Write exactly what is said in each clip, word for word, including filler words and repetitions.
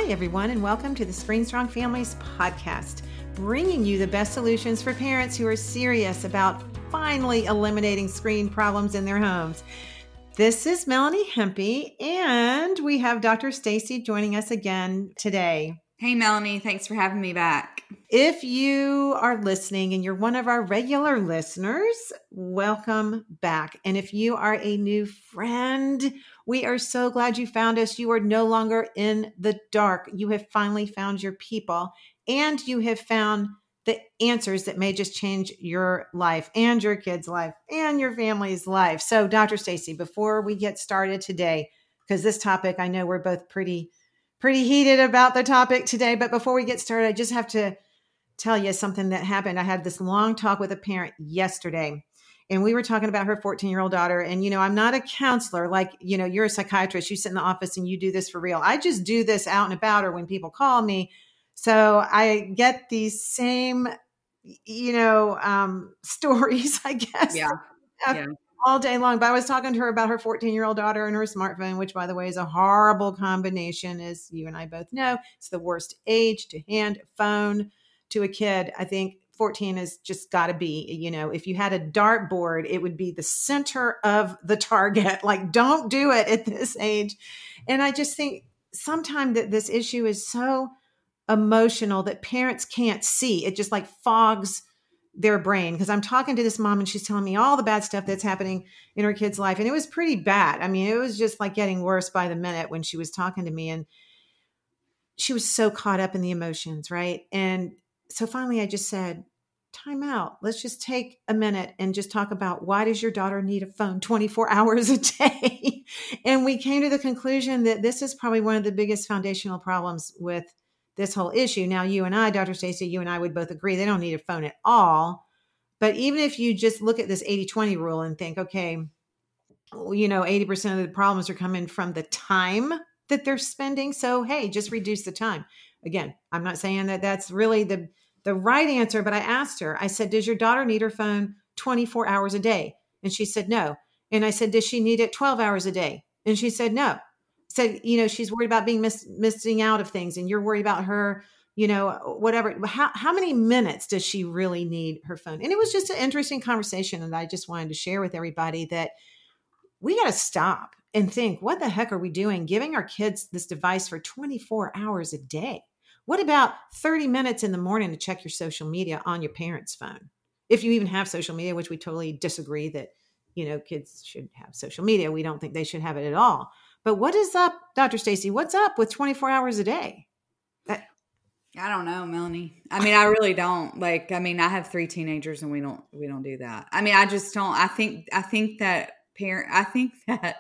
Hi, everyone, and welcome to the Screen Strong Families podcast, bringing you the best solutions for parents who are serious about finally eliminating screen problems in their homes. This is Melanie Hempy, and we have Doctor Stacy joining us again today. Hey, Melanie. Thanks for having me back. If you are listening and you're one of our regular listeners, welcome back. And if you are a new friend, we are so glad you found us. You are no longer in the dark. You have finally found your people, and you have found the answers that may just change your life and your kid's life and your family's life. So, Doctor Stacy, before we get started today, because this topic, I know we're both pretty, pretty heated about the topic today, but before we get started, I just have to tell you something that happened. I had this long talk with a parent yesterday, and we were talking about her fourteen-year-old daughter. And, you know, I'm not a counselor. Like, you know, you're a psychiatrist. You sit in the office and you do this for real. I just do this out and about or when people call me. So I get these same, you know, um, stories, I guess, yeah. yeah. all day long. But I was talking to her about her fourteen-year-old daughter and her smartphone, which, by the way, is a horrible combination, as you and I both know. It's the worst age to hand a phone to a kid. I think fourteen has just got to be, you know, if you had a dartboard, it would be the center of the target. Like, don't do it at this age. And I just think sometimes that this issue is so emotional that parents can't see. It just like fogs their brain. Because I'm talking to this mom and she's telling me all the bad stuff that's happening in her kid's life. And it was pretty bad. I mean, it was just like getting worse by the minute when she was talking to me. And she was so caught up in the emotions, right? And so finally I just said, time out. Let's just take a minute and just talk about, why does your daughter need a phone twenty-four hours a day? And we came to the conclusion that this is probably one of the biggest foundational problems with this whole issue. Now, you and I, Doctor Stacy, you and I would both agree they don't need a phone at all. But even if you just look at this eighty twenty rule and think, okay, you know, eighty percent of the problems are coming from the time that they're spending. So, hey, just reduce the time. Again, I'm not saying that that's really the, the right answer, but I asked her, I said, does your daughter need her phone twenty-four hours a day? And she said, no. And I said, does she need it twelve hours a day? And she said, no. Said, you know, she's worried about being miss, missing out of things, and you're worried about her, you know, whatever. How, how many minutes does she really need her phone? And it was just an interesting conversation. And I just wanted to share with everybody that we got to stop and think, what the heck are we doing giving our kids this device for twenty-four hours a day? What about thirty minutes in the morning to check your social media on your parents' phone? If you even have social media, which we totally disagree that, you know, kids should have social media. We don't think they should have it at all. But what is up, Doctor Stacy? What's up with twenty-four hours a day? That- I don't know, Melanie. I mean, I really don't. Like, I mean, I have three teenagers and we don't, we don't do that. I mean, I just don't, I think, I think that parent, I think that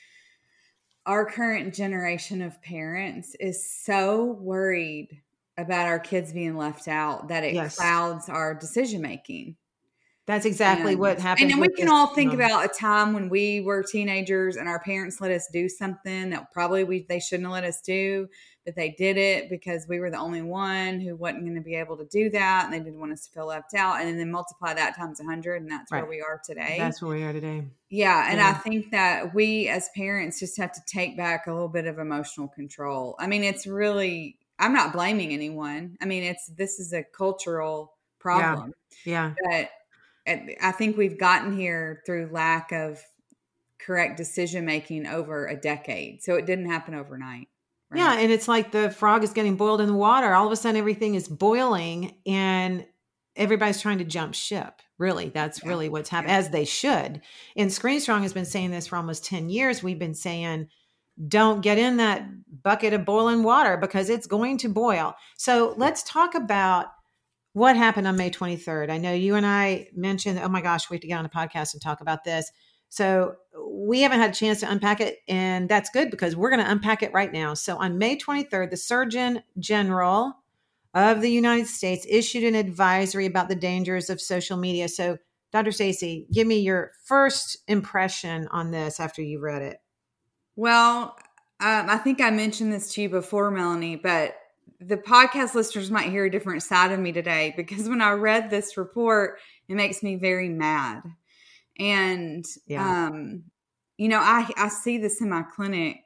our current generation of parents is so worried about our kids being left out that it yes. clouds our decision making. That's exactly and, what happened. And then we can all think um, about a time when we were teenagers and our parents let us do something that probably we they shouldn't have let us do, but they did it because we were the only one who wasn't going to be able to do that, and they didn't want us to feel left out. And then multiply that times a hundred, and that's right. where we are today. That's where we are today. Yeah, and yeah. I think that we as parents just have to take back a little bit of emotional control. I mean, it's really, I'm not blaming anyone. I mean, it's this is a cultural problem. Yeah. yeah. But I think we've gotten here through lack of correct decision-making over a decade. So it didn't happen overnight. Right? Yeah. And it's like the frog is getting boiled in the water. All of a sudden, everything is boiling and everybody's trying to jump ship. Really, that's yeah. really what's happening, yeah. as they should. And Screen Strong has been saying this for almost ten years. We've been saying, don't get in that bucket of boiling water because it's going to boil. So let's talk about what happened on May twenty-third. I know you and I mentioned, oh my gosh, we have to get on a podcast and talk about this. So we haven't had a chance to unpack it, and that's good because we're going to unpack it right now. So on May twenty-third, the Surgeon General of the United States issued an advisory about the dangers of social media. So Doctor Stacy, give me your first impression on this after you read it. Well, um, I think I mentioned this to you before, Melanie, but the podcast listeners might hear a different side of me today because when I read this report, it makes me very mad. And, yeah. um, you know, I, I see this in my clinic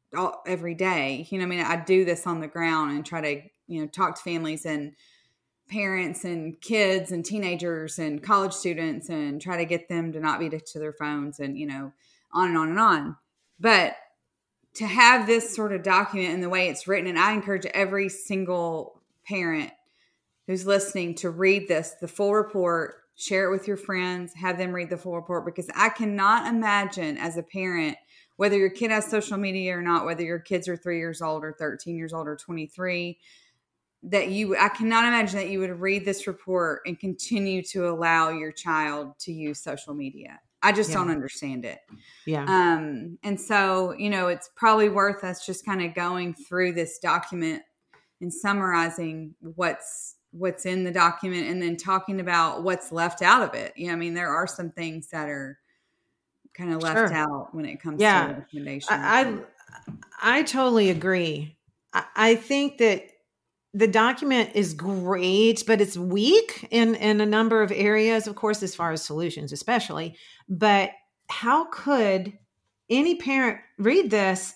all, every day. You know, I mean, I do this on the ground and try to, you know, talk to families and parents and kids and teenagers and college students and try to get them to not be addicted to their phones and, you know, on and on and on. But to have this sort of document and the way it's written, and I encourage every single parent who's listening to read this, the full report, share it with your friends, have them read the full report, because I cannot imagine as a parent, whether your kid has social media or not, whether your kids are three years old or thirteen years old or twenty-three, that you, I cannot imagine that you would read this report and continue to allow your child to use social media. I just yeah. don't understand it. Yeah. Um, and so, you know, it's probably worth us just kind of going through this document and summarizing what's, what's in the document and then talking about what's left out of it. You know, I mean, there are some things that are kind of left sure. out when it comes yeah. to recommendations. I, I, I totally agree. I, I think that the document is great, but it's weak in, in a number of areas, of course, as far as solutions, especially. But how could any parent read this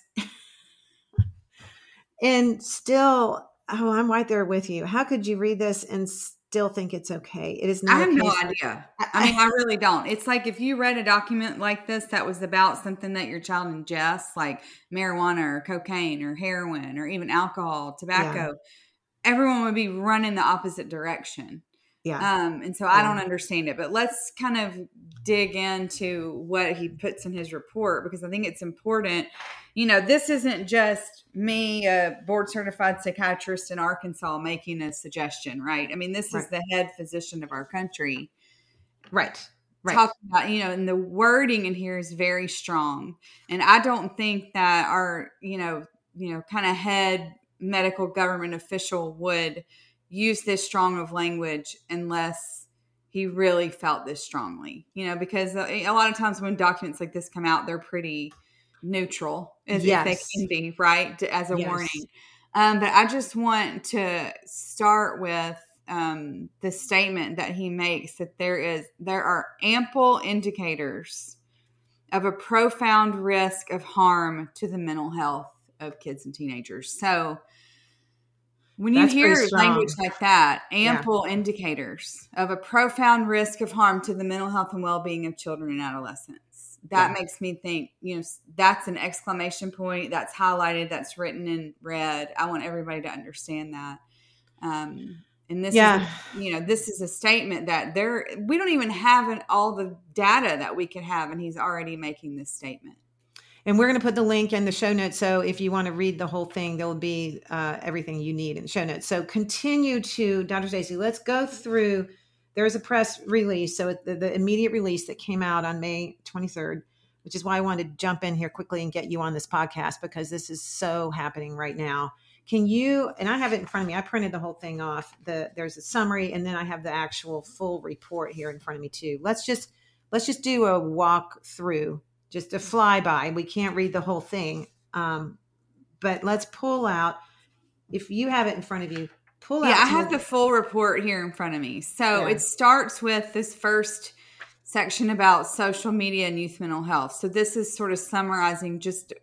and still, oh, I'm right there with you. How could you read this and still think it's okay? It is not. I have no idea. I mean, I really don't. It's like if you read a document like this that was about something that your child ingests, like marijuana or cocaine or heroin or even alcohol, tobacco, yeah. everyone would be running the opposite direction. Yeah. Um, and so I yeah. don't understand it, but let's kind of dig into what he puts in his report, because I think it's important. You know, this isn't just me, a board certified psychiatrist in Arkansas, making a suggestion, right? I mean, this right. is the head physician of our country. Right. Right. Talking about, you know, and the wording in here is very strong. And I don't think that our, you know, you know, kind of head medical government official would use this strong of language unless he really felt this strongly, you know, because a lot of times when documents like this come out, they're pretty neutral as yes. if they can be, right, as a yes. warning. Um, but I just want to start with um, the statement that he makes that there is, there are ample indicators of a profound risk of harm to the mental health of kids and teenagers. So when you That's hear language like that, ample yeah. indicators of a profound risk of harm to the mental health and well-being of children and adolescents, that yeah. makes me think, you know, that's an exclamation point, that's highlighted, that's written in red. I want everybody to understand that. Um, and this yeah. is, a, you know, this is a statement that there, we don't even have an, all the data that we could have, and he's already making this statement. And we're going to put the link in the show notes. So if you want to read the whole thing, there'll be uh, everything you need in the show notes. So continue to, Doctor Stacey, let's go through. There's a press release. So the, the immediate release that came out on May twenty-third, which is why I wanted to jump in here quickly and get you on this podcast, because this is so happening right now. Can you, and I have it in front of me, I printed the whole thing off. The There's a summary, and then I have the actual full report here in front of me too. Let's just, let's just do a walk through. Just a flyby. We can't read the whole thing. Um, but let's pull out, if you have it in front of you, pull out. Yeah, I have the full report here in front of me. So yeah. it starts with this first section about social media and youth mental health. So this is sort of summarizing just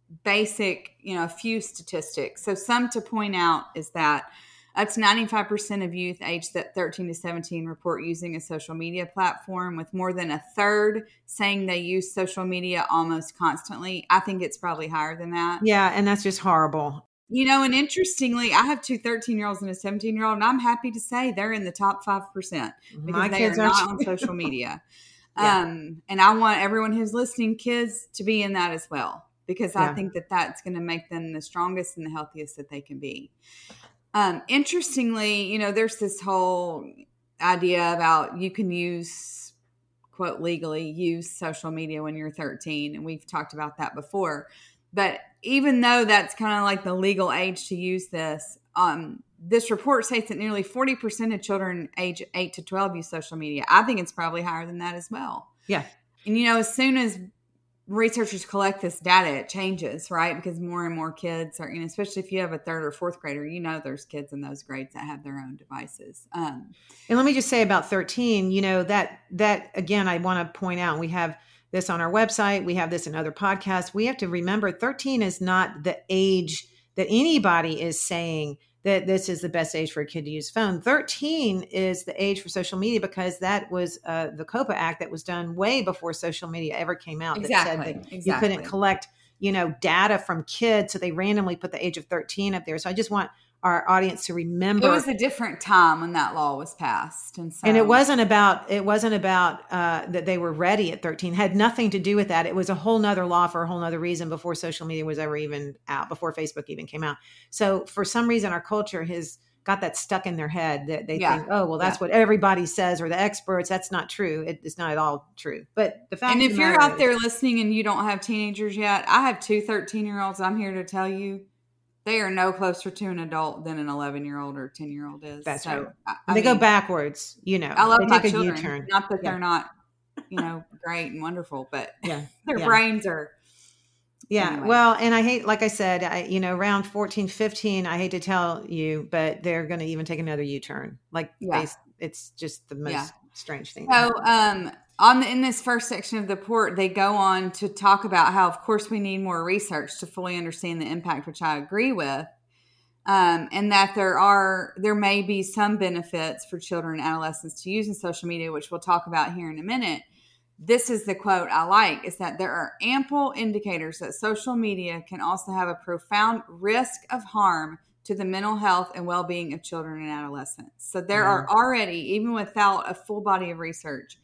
basic, you know, a few statistics. So some to point out is that up to ninety-five percent of youth aged thirteen to seventeen report using a social media platform, with more than a third saying they use social media almost constantly. I think it's probably higher than that. Yeah, and that's just horrible. You know, and interestingly, I have two thirteen-year-olds and a seventeen-year-old, and I'm happy to say they're in the top five percent because My they are not on social media. yeah. Um, and I want everyone who's listening, kids, to be in that as well, because yeah. I think that that's going to make them the strongest and the healthiest that they can be. Um, interestingly, you know, there's this whole idea about you can use, quote, legally use social media when you're thirteen. And we've talked about that before. But even though that's kind of like the legal age to use this, um, this report states that nearly forty percent of children age eight to twelve use social media. I think it's probably higher than that as well. Yeah. And, you know, as soon as researchers collect this data, it changes, right? Because more and more kids are, you know, especially if you have a third or fourth grader, you know, there's kids in those grades that have their own devices. Um, and let me just say about thirteen, you know, that, that again, I want to point out, we have this on our website. We have this in other podcasts. We have to remember thirteen is not the age that anybody is saying that this is the best age for a kid to use phone. thirteen is the age for social media because that was uh, the COPA Act that was done way before social media ever came out. Exactly. That said that exactly. you couldn't collect, you know, data from kids. So they randomly put the age of thirteen up there. So I just want our audience to remember. It was a different time when that law was passed. And so, and it wasn't about, it wasn't about uh, that they were ready at thirteen. It had nothing to do with that. It was a whole nother law for a whole nother reason before social media was ever even out, before Facebook even came out. So for some reason, our culture has got that stuck in their head that they Yeah. think, oh, well, that's Yeah. what everybody says, or the experts. That's not true. It, it's not at all true. But the fact And of if the you're matter out is- there listening and you don't have teenagers yet, I have two thirteen year olds. I'm here to tell you they are no closer to an adult than an eleven year old or ten year old is. That's so, right. I, And they I go mean, backwards, you know. I love they my take a children. U-turn. Not that Yeah. they're not, you know, great and wonderful, but Yeah. their Yeah. brains are. Yeah. Anyway. Well, and I hate, like I said, I, you know, around fourteen, fifteen, I hate to tell you, but they're going to even take another U-turn. Like Yeah. they, it's just the most Yeah. strange thing. So, um, on the, in this first section of the report, they go on to talk about how, of course, we need more research to fully understand the impact, which I agree with, um, and that there are there may be some benefits for children and adolescents to using social media, which we'll talk about here in a minute. This is the quote I like, is that there are ample indicators that social media can also have a profound risk of harm to the mental health and well-being of children and adolescents. So there Yeah. are already, even without a full body of research,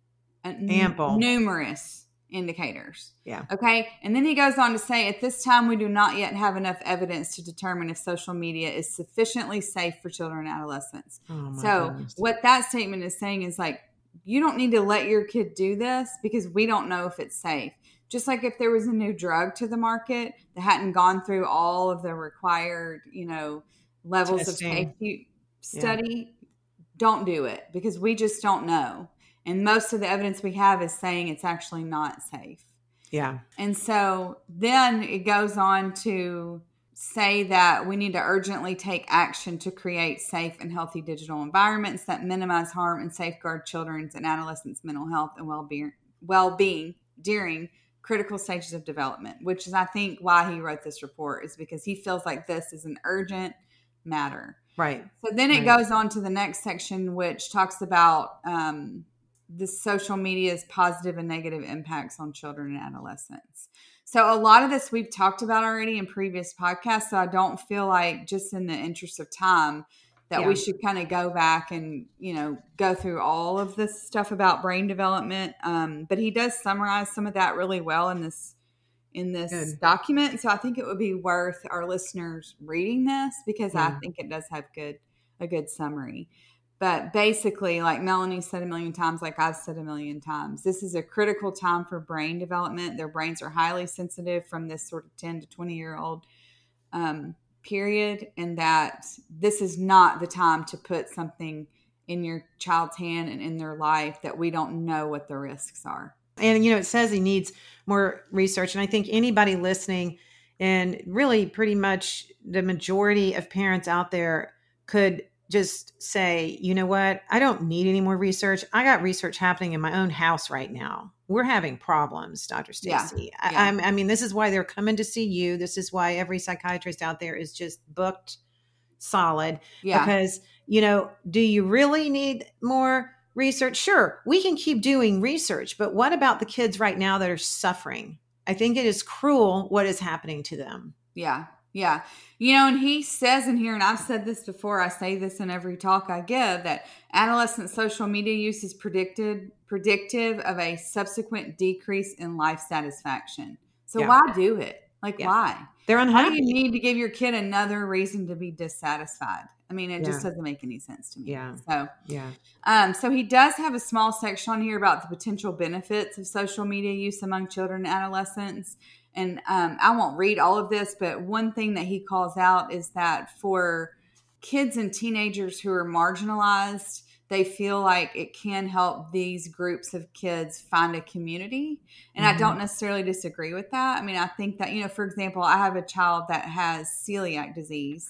n- Ample. numerous indicators. Yeah. Okay. And then he goes on to say, at this time, we do not yet have enough evidence to determine if social media is sufficiently safe for children and adolescents. Oh, my So goodness. what that statement is saying is like, you don't need to let your kid do this because we don't know if it's safe. Just like if there was a new drug to the market that hadn't gone through all of the required, you know, levels Testing. of safety study, don't do it because we just don't know. And most of the evidence we have is saying it's actually not safe. Yeah. And so then it goes on to say that we need to urgently take action to create safe and healthy digital environments that minimize harm and safeguard children's and adolescents' mental health and well-being, well-being during critical stages of development, which is, I think, why he wrote this report, is because he feels like this is an urgent matter. Right. So then it Right. goes on to the next section, which talks about um, the social media's positive and negative impacts on children and adolescents. So a lot of this we've talked about already in previous podcasts. So I don't feel like, just in the interest of time, that Yeah. we should kind of go back and, you know, go through all of this stuff about brain development. Um, but he does summarize some of that really well in this in this Good. document. So I think it would be worth our listeners reading this because I Yeah. think it does have good a good summary. But basically, like Melanie said a million times, like I've said a million times, this is a critical time for brain development. Their brains are highly sensitive from this sort of ten to twenty year old um, period. And that this is not the time to put something in your child's hand and in their life that we don't know what the risks are. And, you know, it says he needs more research. And I think anybody listening, and really pretty much the majority of parents out there, could just say, you know what, I don't need any more research. I got research happening in my own house right now. We're having problems, Doctor Stacy. Yeah, yeah. I, I'm- I mean, this is why they're coming to see you. This is why every psychiatrist out there is just booked solid. Yeah. Because, you know, do you really need more research? Sure, we can keep doing research, but what about the kids right now that are suffering? I think it is cruel what is happening to them. Yeah. Yeah. You know, and he says in here, and I've said this before, I say this in every talk I give, that adolescent social media use is predicted predictive of a subsequent decrease in life satisfaction. So Yeah. why do it? Like, Yeah. why? They're Why do unhappy. you need to give your kid another reason to be dissatisfied? I mean, it just Yeah. doesn't make any sense to me. Yeah. So, Yeah. um, so he does have a small section on here about the potential benefits of social media use among children and adolescents. And um, I won't read all of this, but one thing that he calls out is that for kids and teenagers who are marginalized, they feel like it can help these groups of kids find a community. And Mhm. I don't necessarily disagree with that. I mean, I think that, you know, for example, I have a child that has celiac disease.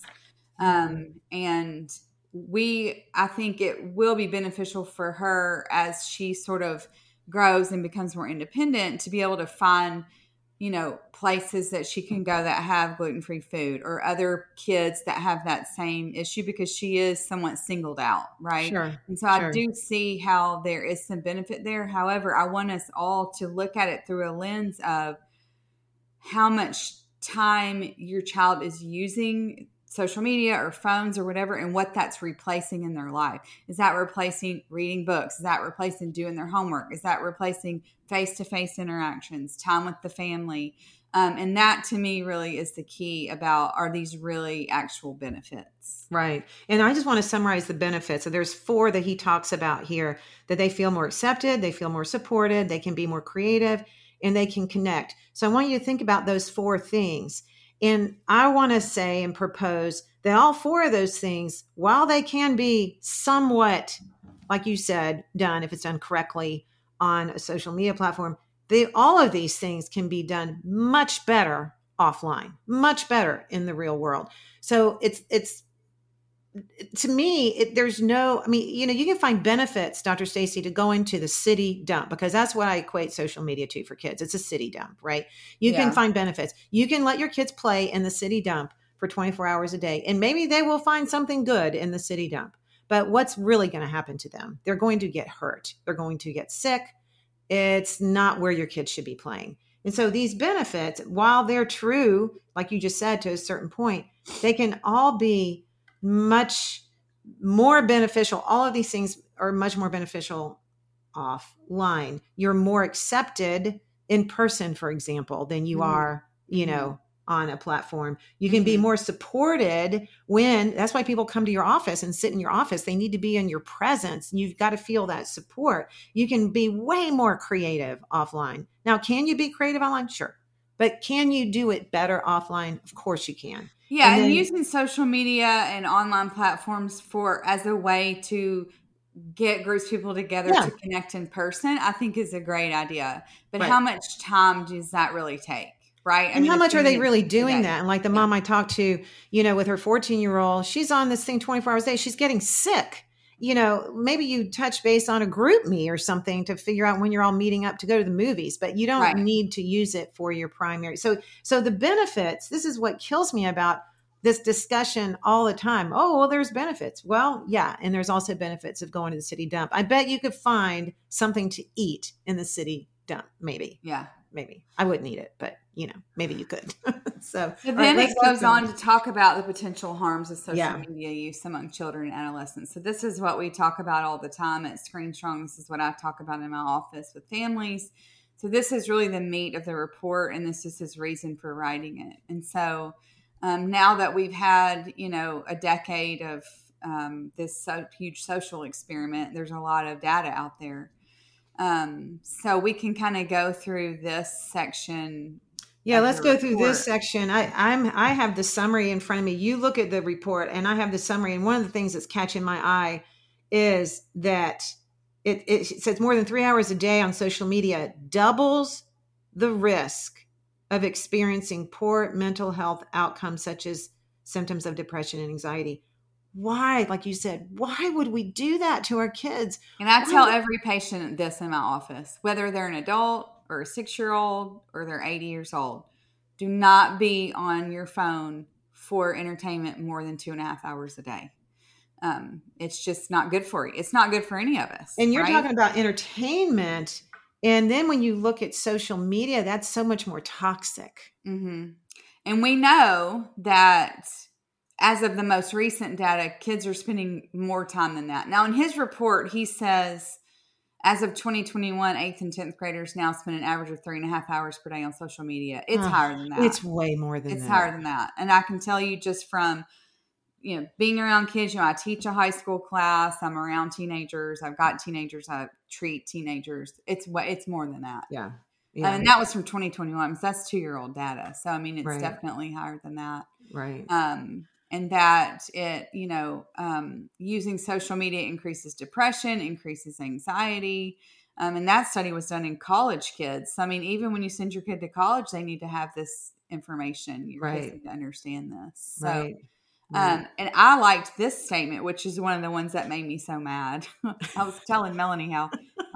Um, and we, I think it will be beneficial for her as she sort of grows and becomes more independent, to be able to find, you know, places that she can go that have gluten-free food, or other kids that have that same issue, because she is somewhat singled out, right? Sure. And so Sure. I do see how there is some benefit there. However, I want us all to look at it through a lens of how much time your child is using social media or phones or whatever, and what that's replacing in their life. Is that replacing reading books? Is that replacing doing their homework? Is that replacing face-to-face interactions, time with the family? Um, and that to me really is the key about, are these really actual benefits? Right. And I just want to summarize the benefits. So there's four that he talks about here: that they feel more accepted, they feel more supported, they can be more creative, and they can connect. So I want you to think about those four things. And I want to say and propose that all four of those things, while they can be somewhat, like you said, done if it's done correctly on a social media platform, they, all of these things can be done much better offline, much better in the real world. So it's, it's, to me, it, there's no, I mean, you know, you can find benefits, Doctor Stacy, to go into the city dump, because that's what I equate social media to for kids. It's a city dump, right? You Yeah. can find benefits. You can let your kids play in the city dump for twenty-four hours a day, and maybe they will find something good in the city dump. But what's really going to happen to them? They're going to get hurt. They're going to get sick. It's not where your kids should be playing. And so these benefits, while they're true, like you just said, to a certain point, they can all be much more beneficial. All of these things are much more beneficial offline. You're more accepted in person, for example, than you Mm-hmm. are, you Mm-hmm. know, on a platform. You can Mm-hmm. be more supported when, that's why people come to your office and sit in your office. They need to be in your presence. You've got to feel that support. You can be way more creative offline. Now, can you be creative online? Sure. But can you do it better offline? Of course you can. Yeah, and, and then, using social media and online platforms for as a way to get groups of people together Yeah. to connect in person, I think is a great idea. But Right. how much time does that really take? Right. I And mean, how a much few are they minutes really a doing day. that? And like the Yeah. mom I talked to, you know, with her fourteen year old, she's on this thing twenty-four hours a day. She's getting sick. You know, maybe you touch base on a group me or something to figure out when you're all meeting up to go to the movies, but you don't Right. need to use it for your primary. So, so the benefits, this is what kills me about this discussion all the time. Oh, well, there's benefits. Well, yeah. And there's also benefits of going to the city dump. I bet you could find something to eat in the city dump. Maybe, Yeah. maybe I wouldn't eat it, but you know, maybe you could. so, But all then right, it let's keep goes on going. to talk about the potential harms of social Yeah. media use among children and adolescents. So this is what we talk about all the time at Screen Strong. This is what I talk about in my office with families. So this is really the meat of the report, and this is his reason for writing it. And so um, now that we've had, you know, a decade of um, this so huge social experiment, there's a lot of data out there. Um, so we can kind of go through this section. Yeah, of let's the go through this report. section. I, I'm I have the summary in front of me. You look at the report, and I have the summary. And one of the things that's catching my eye is that it, it says more than three hours a day on social media doubles the risk of experiencing poor mental health outcomes, such as symptoms of depression and anxiety. Why, like you said, why would we do that to our kids? And I Why tell would- every patient this in my office, whether they're an adult or a six-year-old or they're eighty years old, do not be on your phone for entertainment more than two and a half hours a day. Um, it's just not good for you. It's not good for any of us. And you're right? talking about entertainment. And then when you look at social media, that's so much more toxic. Mm-hmm. And we know that as of the most recent data, kids are spending more time than that. Now, in his report, he says, as of twenty twenty-one, eighth and tenth graders now spend an average of three and a half hours per day on social media. It's Ugh, higher than that. It's way more than It's that. higher than that. And I can tell you just from, you know, being around kids, you know, I teach a high school class. I'm around teenagers. I've got teenagers. I treat teenagers. It's what it's more than that. Yeah. Yeah. And that was from twenty twenty-one. So that's two year old data. So, I mean, it's Right. definitely higher than that. Right. Um, and that it, you know, um, using social media increases depression, increases anxiety. Um, and that study was done in college kids. So, I mean, even when you send your kid to college, they need to have this information. Your Right. kids need to understand this. So, Right. Right. um, and I liked this statement, which is one of the ones that made me so mad. I was telling Melanie how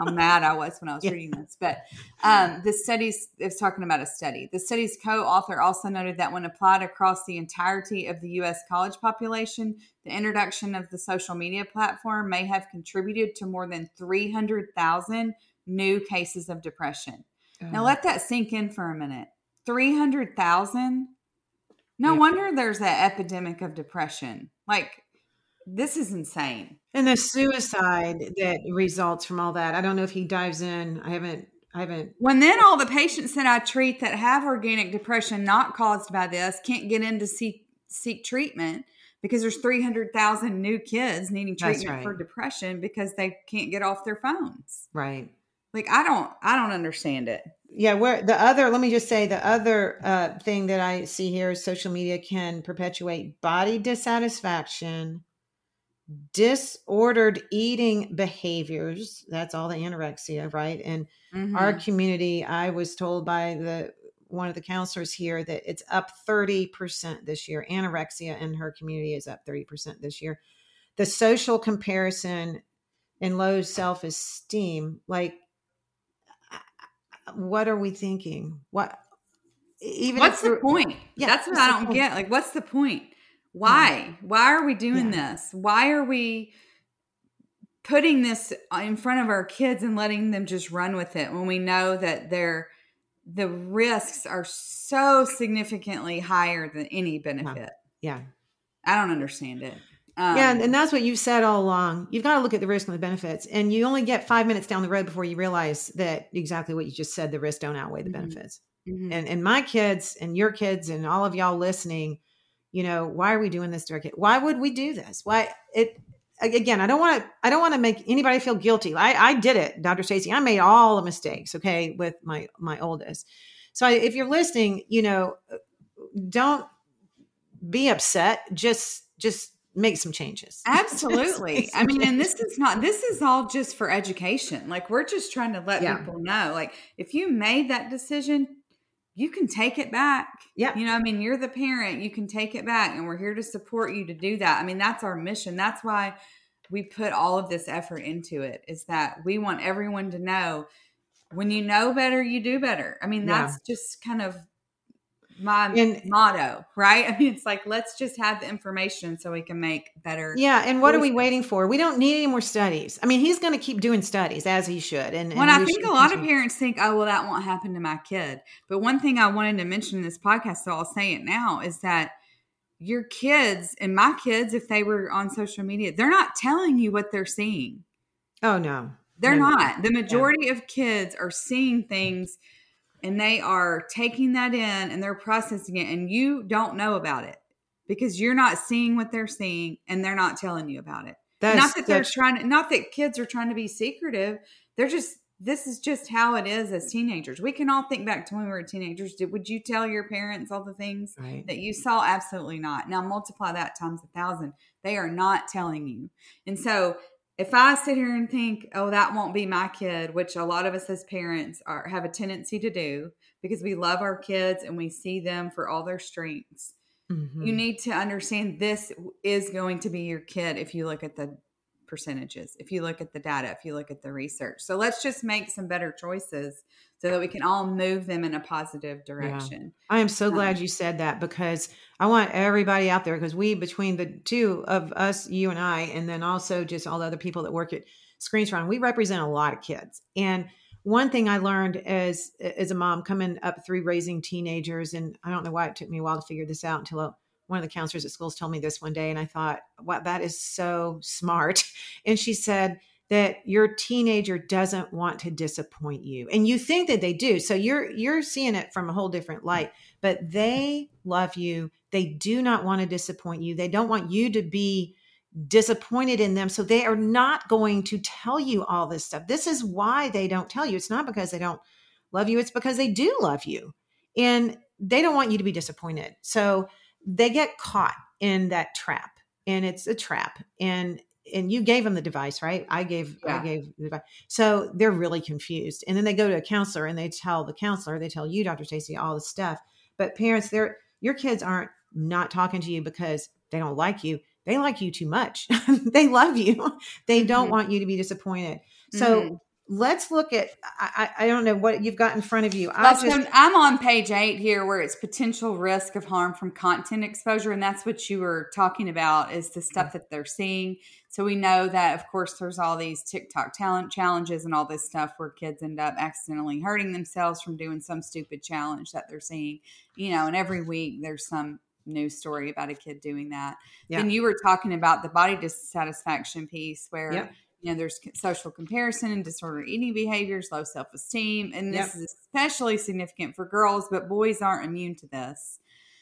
how mad I was when I was yeah. reading this. But um, the studies is talking about a study. The study's co-author also noted that when applied across the entirety of the U S college population, the introduction of the social media platform may have contributed to more than three hundred thousand new cases of depression. Oh. Now let that sink in for a minute. three hundred thousand? No yeah. wonder there's an epidemic of depression. Like, this is insane. And the suicide that results from all that. I don't know if he dives in. I haven't, I haven't. When then all the patients that I treat that have organic depression not caused by this can't get in to seek, seek treatment because there's three hundred thousand new kids needing treatment right. for depression because they can't get off their phones. Right. Like, I don't, I don't understand it. Yeah. Where the other, let me just say the other uh, thing that I see here is social media can perpetuate body dissatisfaction, disordered eating behaviors. That's all the anorexia, right? And mm-hmm. our community, I was told by the one of the counselors here that it's up thirty percent this year. Anorexia in her community is up thirty percent this year. The social comparison and low self-esteem, like, what are we thinking? What? Even what's the point? Yeah, that's what I don't point? get. Like, what's the point? Why? Why are we doing yeah. this? Why are we putting this in front of our kids and letting them just run with it when we know that they're, the risks are so significantly higher than any benefit? Yeah. yeah. I don't understand it. Um, yeah. And that's what you've said all along. You've got to look at the risk and the benefits, and you only get five minutes down the road before you realize that exactly what you just said, the risks don't outweigh the mm-hmm. benefits. Mm-hmm. And, and my kids and your kids and all of y'all listening, you know, why are we doing this to our kid? Why would we do this? Why it, again, I don't want to, I don't want to make anybody feel guilty. I, I did it, Doctor Stacey. I made all the mistakes. Okay. With my, my oldest. So I, if you're listening, you know, don't be upset. Just, just make some changes. Absolutely. I mean, and this is not, this is all just for education. Like, we're just trying to let yeah. people know, like, if you made that decision, you can take it back. Yeah. You know, I mean, you're the parent, you can take it back, and we're here to support you to do that. I mean, that's our mission. That's why we put all of this effort into it, is that we want everyone to know, when you know better, you do better. I mean, that's yeah. just kind of my and, motto, right? I mean, it's like, let's just have the information so we can make better. Yeah. And what choices. Are we waiting for? We don't need any more studies. I mean, he's going to keep doing studies, as he should. And, when and I think a lot continue. of parents think, oh, well, that won't happen to my kid. But one thing I wanted to mention in this podcast, so I'll say it now, is that your kids and my kids, if they were on social media, they're not telling you what they're seeing. Oh, no. They're no, not. No. The majority yeah. of kids are seeing things, and they are taking that in and they're processing it, and you don't know about it because you're not seeing what they're seeing, and they're not telling you about it. That's, not that they're trying to, not that kids are trying to be secretive. They're just, this is just how it is as teenagers. We can all think back to when we were teenagers. Did, would you tell your parents all the things right. that you saw? Absolutely not. Now multiply that times a thousand. They are not telling you. And so if I sit here and think, oh, that won't be my kid, which a lot of us as parents are have a tendency to do because we love our kids and we see them for all their strengths. Mm-hmm. You need to understand this is going to be your kid if you look at the percentages, if you look at the data, if you look at the research. So let's just make some better choices so that we can all move them in a positive direction. Yeah. I am so um, glad you said that, because I want everybody out there, because we, between the two of us, you and I, and then also just all the other people that work at Screenstrong, we represent a lot of kids. And one thing I learned as, as a mom coming up through raising teenagers, and I don't know why it took me a while to figure this out until a, one of the counselors at schools told me this one day. And I thought, wow, that is so smart. And she said that your teenager doesn't want to disappoint you. And you think that they do. So you're, you're seeing it from a whole different light, but they love you. They do not want to disappoint you. They don't want you to be disappointed in them. So they are not going to tell you all this stuff. This is why they don't tell you. It's not because they don't love you. It's because they do love you, and they don't want you to be disappointed. So they get caught in that trap, and it's a trap. And, and you gave them the device, right? I gave, yeah. I gave the device. So they're really confused. And then they go to a counselor and they tell the counselor, they tell you, Doctor Stacey, all the stuff. But parents, they're, your kids aren't not talking to you because they don't like you. They like you too much. They love you. They don't mm-hmm. want you to be disappointed. So mm-hmm. let's look at, I, I don't know what you've got in front of you. I Well, just, so I'm on page eight here where it's potential risk of harm from content exposure. And that's what you were talking about is the stuff that they're seeing. So we know that, of course, there's all these TikTok talent challenges and all this stuff where kids end up accidentally hurting themselves from doing some stupid challenge that they're seeing, you know, and every week there's some news story about a kid doing that. yeah. Then you were talking about the body dissatisfaction piece where, Yep. you know, there's social comparison and disordered eating behaviors, low self-esteem. And this Yep. is especially significant for girls, but boys aren't immune to this.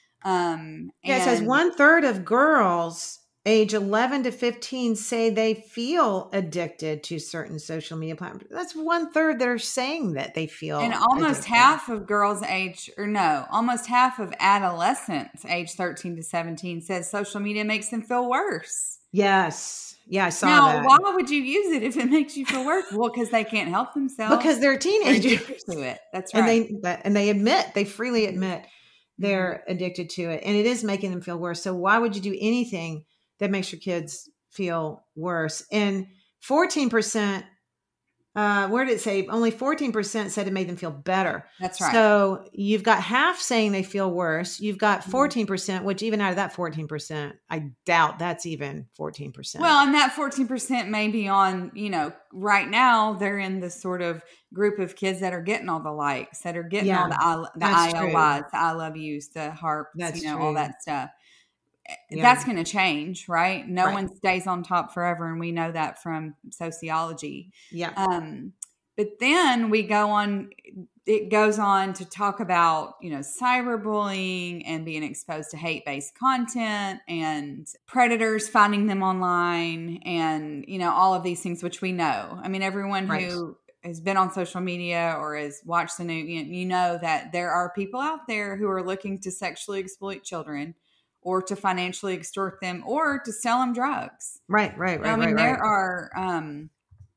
Um, Yeah, it says and- one third of girls age eleven to fifteen say they feel addicted to certain social media platforms. That's one third that are saying that they feel. And almost addicted. half of girls age, or no, almost half of adolescents age thirteen to seventeen says social media makes them feel worse. Yes. Yeah, I saw Now, that. why would you use it if it makes you feel worse? Well, because they can't help themselves. Because they're They're teenagers. addicted to it. That's right. And they that, and they admit, they freely admit they're addicted to it. And it is making them feel worse. So why would you do anything that makes your kids feel worse? And fourteen percent, uh, where did it say? Only fourteen percent said it made them feel better. That's right. So you've got half saying they feel worse. You've got Mm-hmm. fourteen percent, which even out of that fourteen percent, I doubt that's even fourteen percent. Well, and that fourteen percent may be on, you know, right now they're in the sort of group of kids that are getting all the likes, that are getting Yeah, all the, I, the that's I L Ys, the I love yous, the harps, That's you know, all true. that stuff. Yeah. That's going to change, right? No Right. one stays on top forever. And we know that from sociology. Yeah. Um, but then we go on, it goes on to talk about, you know, cyberbullying and being exposed to hate-based content and predators finding them online and, you know, all of these things, which we know. I mean, everyone Right. who has been on social media or has watched the news, you, you know that there are people out there who are looking to sexually exploit children or to financially extort them or to sell them drugs. Right, right, right, I mean, right, there right. are, um,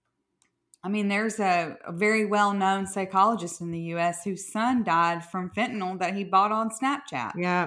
I mean, there's a, a very well-known psychologist in the U S whose son died from fentanyl that he bought on Snapchat. Yeah.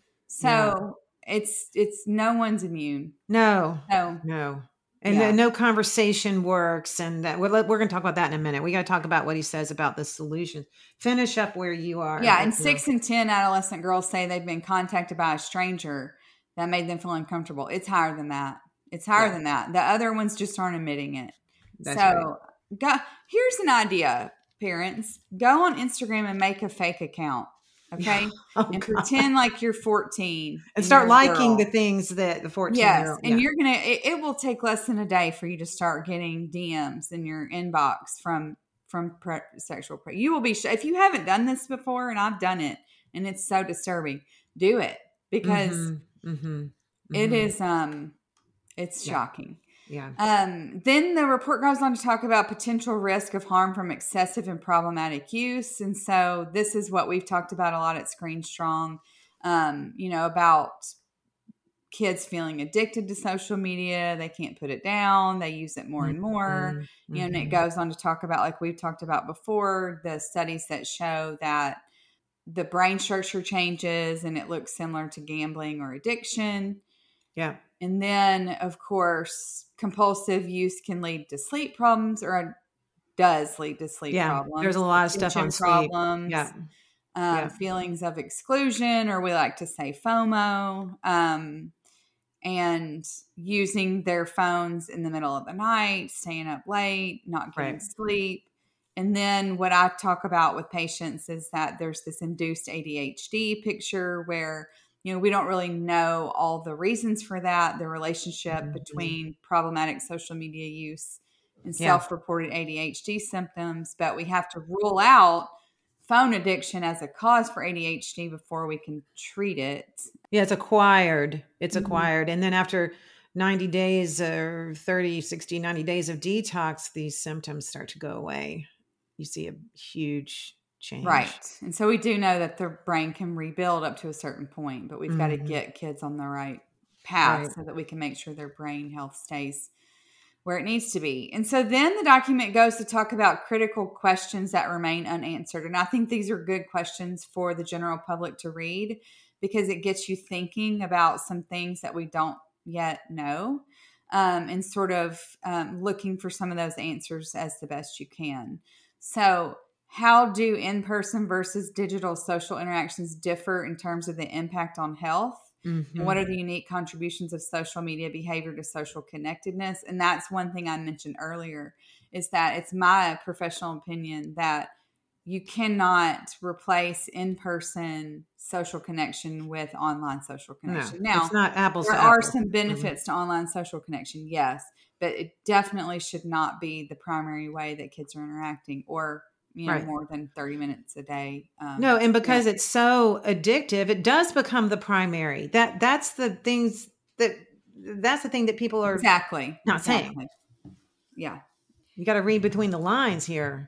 So it's, it's no one's immune. No, So no. And Yeah. then no conversation works. And that, we're, we're going to talk about that in a minute. We got to talk about what he says about the solution. Finish up where you are. yeah, and six in ten adolescent girls say they've been contacted by a stranger that made them feel uncomfortable. It's higher than that. It's higher Yeah. than that. The other ones just aren't admitting it. That's so right. go, here's an idea, parents. Go on Instagram and make a fake account, okay? Oh, and God. pretend like you're fourteen. And start you're a liking girl. the things that the fourteen Yes, year old. and you're gonna. It, it will take less than a day for you to start getting D Ms in your inbox from from pre- sexual. Pre- you will be sh- if you haven't done this before, and I've done it, and it's so disturbing. Do it because mm-hmm, mm-hmm, it mm-hmm. is. Um, it's Yeah. shocking. Yeah. Um, then the report goes on to talk about potential risk of harm from excessive and problematic use. And so this is what we've talked about a lot at Screen Strong, um, you know, about kids feeling addicted to social media. They can't put it down. They use it more and more. Mm-hmm, You know, and it mhm. goes on to talk about, like we've talked about before, the studies that show that the brain structure changes and it looks similar to gambling or addiction. Yeah. And then, of course, compulsive use can lead to sleep problems, or does lead to sleep Yeah. problems. There's a lot of stuff on attention sleep. problems, Yeah. um, Yeah. feelings of exclusion, or we like to say FOMO, um, and using their phones in the middle of the night, staying up late, not getting Right. sleep. And then what I talk about with patients is that there's this induced A D H D picture where, you know, we don't really know all the reasons for that, the relationship Mhm. between problematic social media use and Yeah. self-reported A D H D symptoms, but we have to rule out phone addiction as a cause for A D H D before we can treat it. Yeah. It's acquired. It's Mhm. acquired. And then after ninety days or thirty, sixty, ninety days of detox, these symptoms start to go away. You see a huge change. Right. And so we do know that the brain can rebuild up to a certain point, but we've got to Mhm. get kids on the right path Right. so that we can make sure their brain health stays where it needs to be. And so then the document goes to talk about critical questions that remain unanswered. And I think these are good questions for the general public to read because it gets you thinking about some things that we don't yet know. um, and sort of um, looking for some of those answers as the best you can. So how do in-person versus digital social interactions differ in terms of the impact on health? Mm-hmm. And what are the unique contributions of social media behavior to social connectedness? And that's one thing I mentioned earlier, is that it's my professional opinion that you cannot replace in-person social connection with online social connection. No, now, it's not apples there to are apples. some benefits mm-hmm. to online social connection, yes, but it definitely should not be the primary way that kids are interacting, or you know, right. more than thirty minutes a day. Um, no, and because yeah. it's so addictive, it does become the primary. That that's the things that that's the thing that people are exactly not exactly. saying. Yeah, you got to read between the lines here.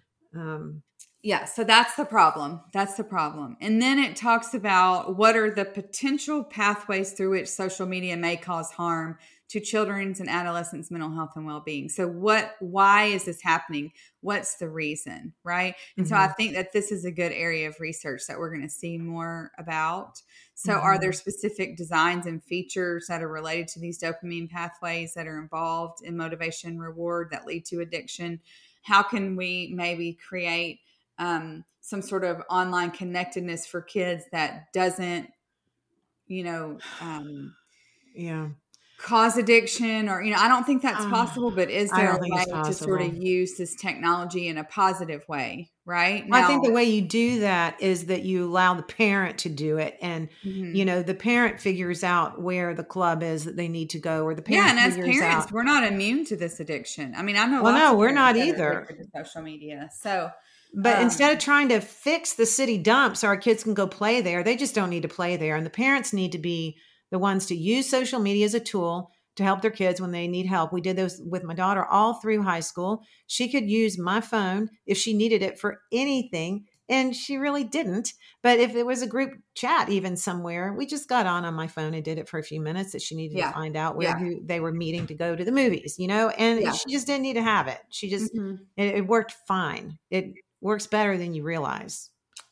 Um, yeah, so that's the problem. That's the problem. And then it talks about what are the potential pathways through which social media may cause harm to children's and adolescents' mental health and well-being. So what, why is this happening? What's the reason, right? And mm-hmm. so I think that this is a good area of research that we're going to see more about. So mm-hmm. are there specific designs and features that are related to these dopamine pathways that are involved in motivation and reward that lead to addiction? How can we maybe create um, some sort of online connectedness for kids that doesn't, you know, um, yeah, cause addiction, or, you know, I don't think that's possible, but is there a way to sort of use this technology in a positive way? Right. Now, I think the way you do that is that you allow the parent to do it. And, mm-hmm. you know, the parent figures out where the club is that they need to go, or the parent yeah, and as figures parents, out. we're not immune to this addiction. I mean, I know well, lots no, of we're not that either. are addicted to social media. So, But um, instead of trying to fix the city dump so our kids can go play there, they just don't need to play there. And the parents need to be the ones to use social media as a tool to help their kids when they need help. We did this with my daughter all through high school. She could use my phone if she needed it for anything, and she really didn't. But if it was a group chat even somewhere, we just got on on my phone and did it for a few minutes that she needed yeah. to find out where yeah. who they were meeting to go to the movies, you know, and yeah. she just didn't need to have it. She just, mm-hmm. it, it worked fine. It works better than you realize.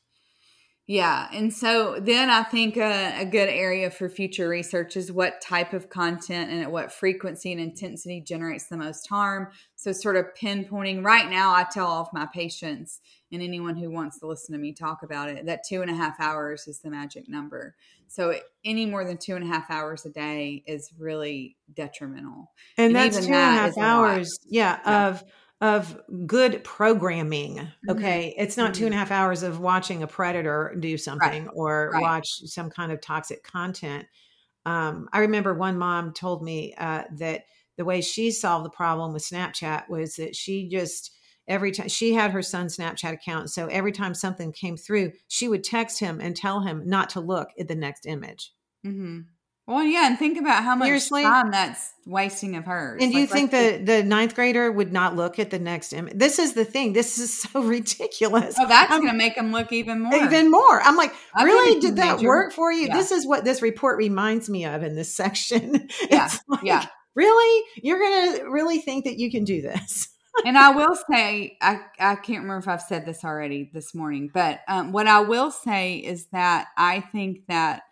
Yeah. And so then I think a, a good area for future research is what type of content and at what frequency and intensity generates the most harm. So sort of pinpointing. Right now, I tell all of my patients and anyone who wants to listen to me talk about it, that two and a half hours is the magic number. So any more than two and a half hours a day is really detrimental. And, and that's two that and a half hours, yeah, yeah, of of good programming. Okay. Mm-hmm. It's not mm-hmm. two and a half hours of watching a predator do something right. or right. watch some kind of toxic content. Um, I remember one mom told me uh, that the way she solved the problem with Snapchat was that she just, every time she had her son's Snapchat account. So every time something came through, she would text him and tell him not to look at the next image. Mm-hmm. Well, yeah, and think about how much Seriously? time that's wasting of hers. And do like, you think the, the ninth grader would not look at the next image? This is the thing. This is so ridiculous. Oh, that's going to make them look even more. Even more. I'm like, I really? Did that major. work for you? Yeah. This is what this report reminds me of in this section. Yeah, it's like, yeah. Really? You're going to really think that you can do this? And I will say, I, I can't remember if I've said this already this morning, but um, what I will say is that I think that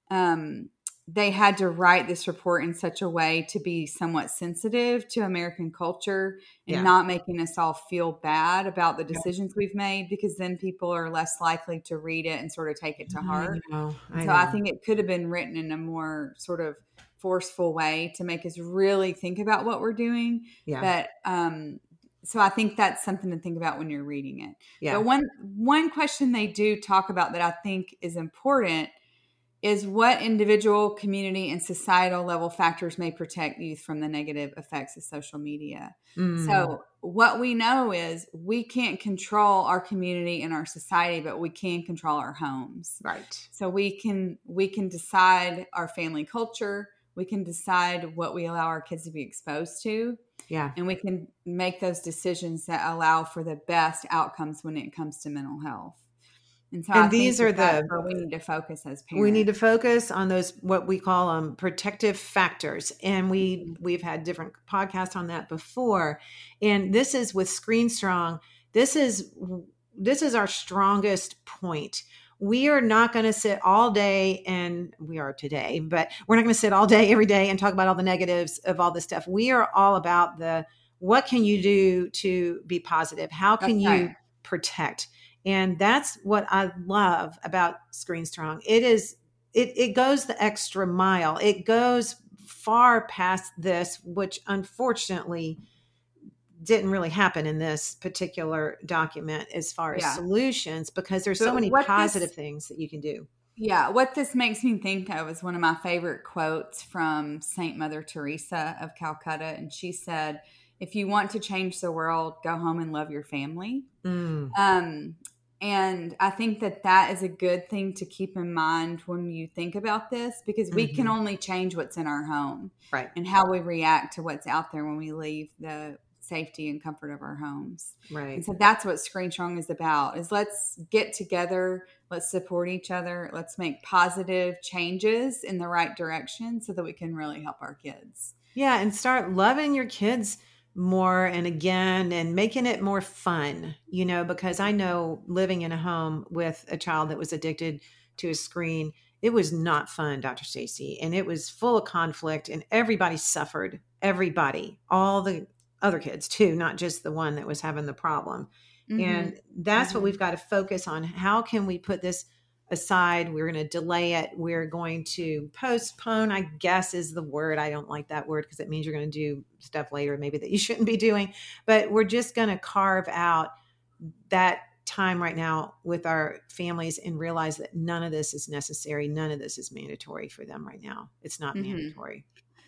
um, they had to write this report in such a way to be somewhat sensitive to American culture and yeah. not making us all feel bad about the decisions yeah. we've made, because then people are less likely to read it and sort of take it to heart. I know, I so know. I think it could have been written in a more sort of forceful way to make us really think about what we're doing. Yeah. But, um, so I think that's something to think about when you're reading it. Yeah. But one, one question they do talk about that I think is important is what individual, community, and societal level factors may protect youth from the negative effects of social media. Mm. So what we know is we can't control our community and our society, but we can control our homes. Right. So we can, we can decide our family culture. We can decide what we allow our kids to be exposed to. Yeah. And we can make those decisions that allow for the best outcomes when it comes to mental health. And so and I these think are that the we need to focus as parents. We need to focus on those, what we call um, protective factors. And we, we've had different podcasts on that before. And this is with Screen Strong. This is, this is our strongest point. we are not going to sit all day, and we are today, but we're not going to sit all day every day and talk about all the negatives of all this stuff. We are all about the, what can you do to be positive? How can That's you right. protect? And that's what I love about Screen Strong. It is, it, it goes the extra mile. It goes far past this, which unfortunately didn't really happen in this particular document as far as Yeah. solutions, because there's so But many what positive this- things that you can do. Yeah, what this makes me think of is one of my favorite quotes from Saint Mother Teresa of Calcutta. And she said, if you want to change the world, go home and love your family. Mm, Um, and I think that that is a good thing to keep in mind when you think about this, because we can Mhm. only change what's in our home right. and how we react to what's out there when we leave the safety and comfort of our homes. Right. And so that's what Screen Strong is about, is let's get together, let's support each other, let's make positive changes in the right direction so that we can really help our kids. Yeah. And start loving your kids more and again, and making it more fun, you know, because I know living in a home with a child that was addicted to a screen, it was not fun, Doctor Stacy, and it was full of conflict, and everybody suffered, everybody, all the other kids too, not just the one that was having the problem. Mm-hmm. And that's Mhm. what we've got to focus on. How can we put this aside? We're going to delay it. We're going to postpone, I guess is the word. I don't like that word because it means you're going to do stuff later, maybe that you shouldn't be doing, but we're just going to carve out that time right now with our families and realize that none of this is necessary. None of this is mandatory for them right now. It's not Mhm. mandatory.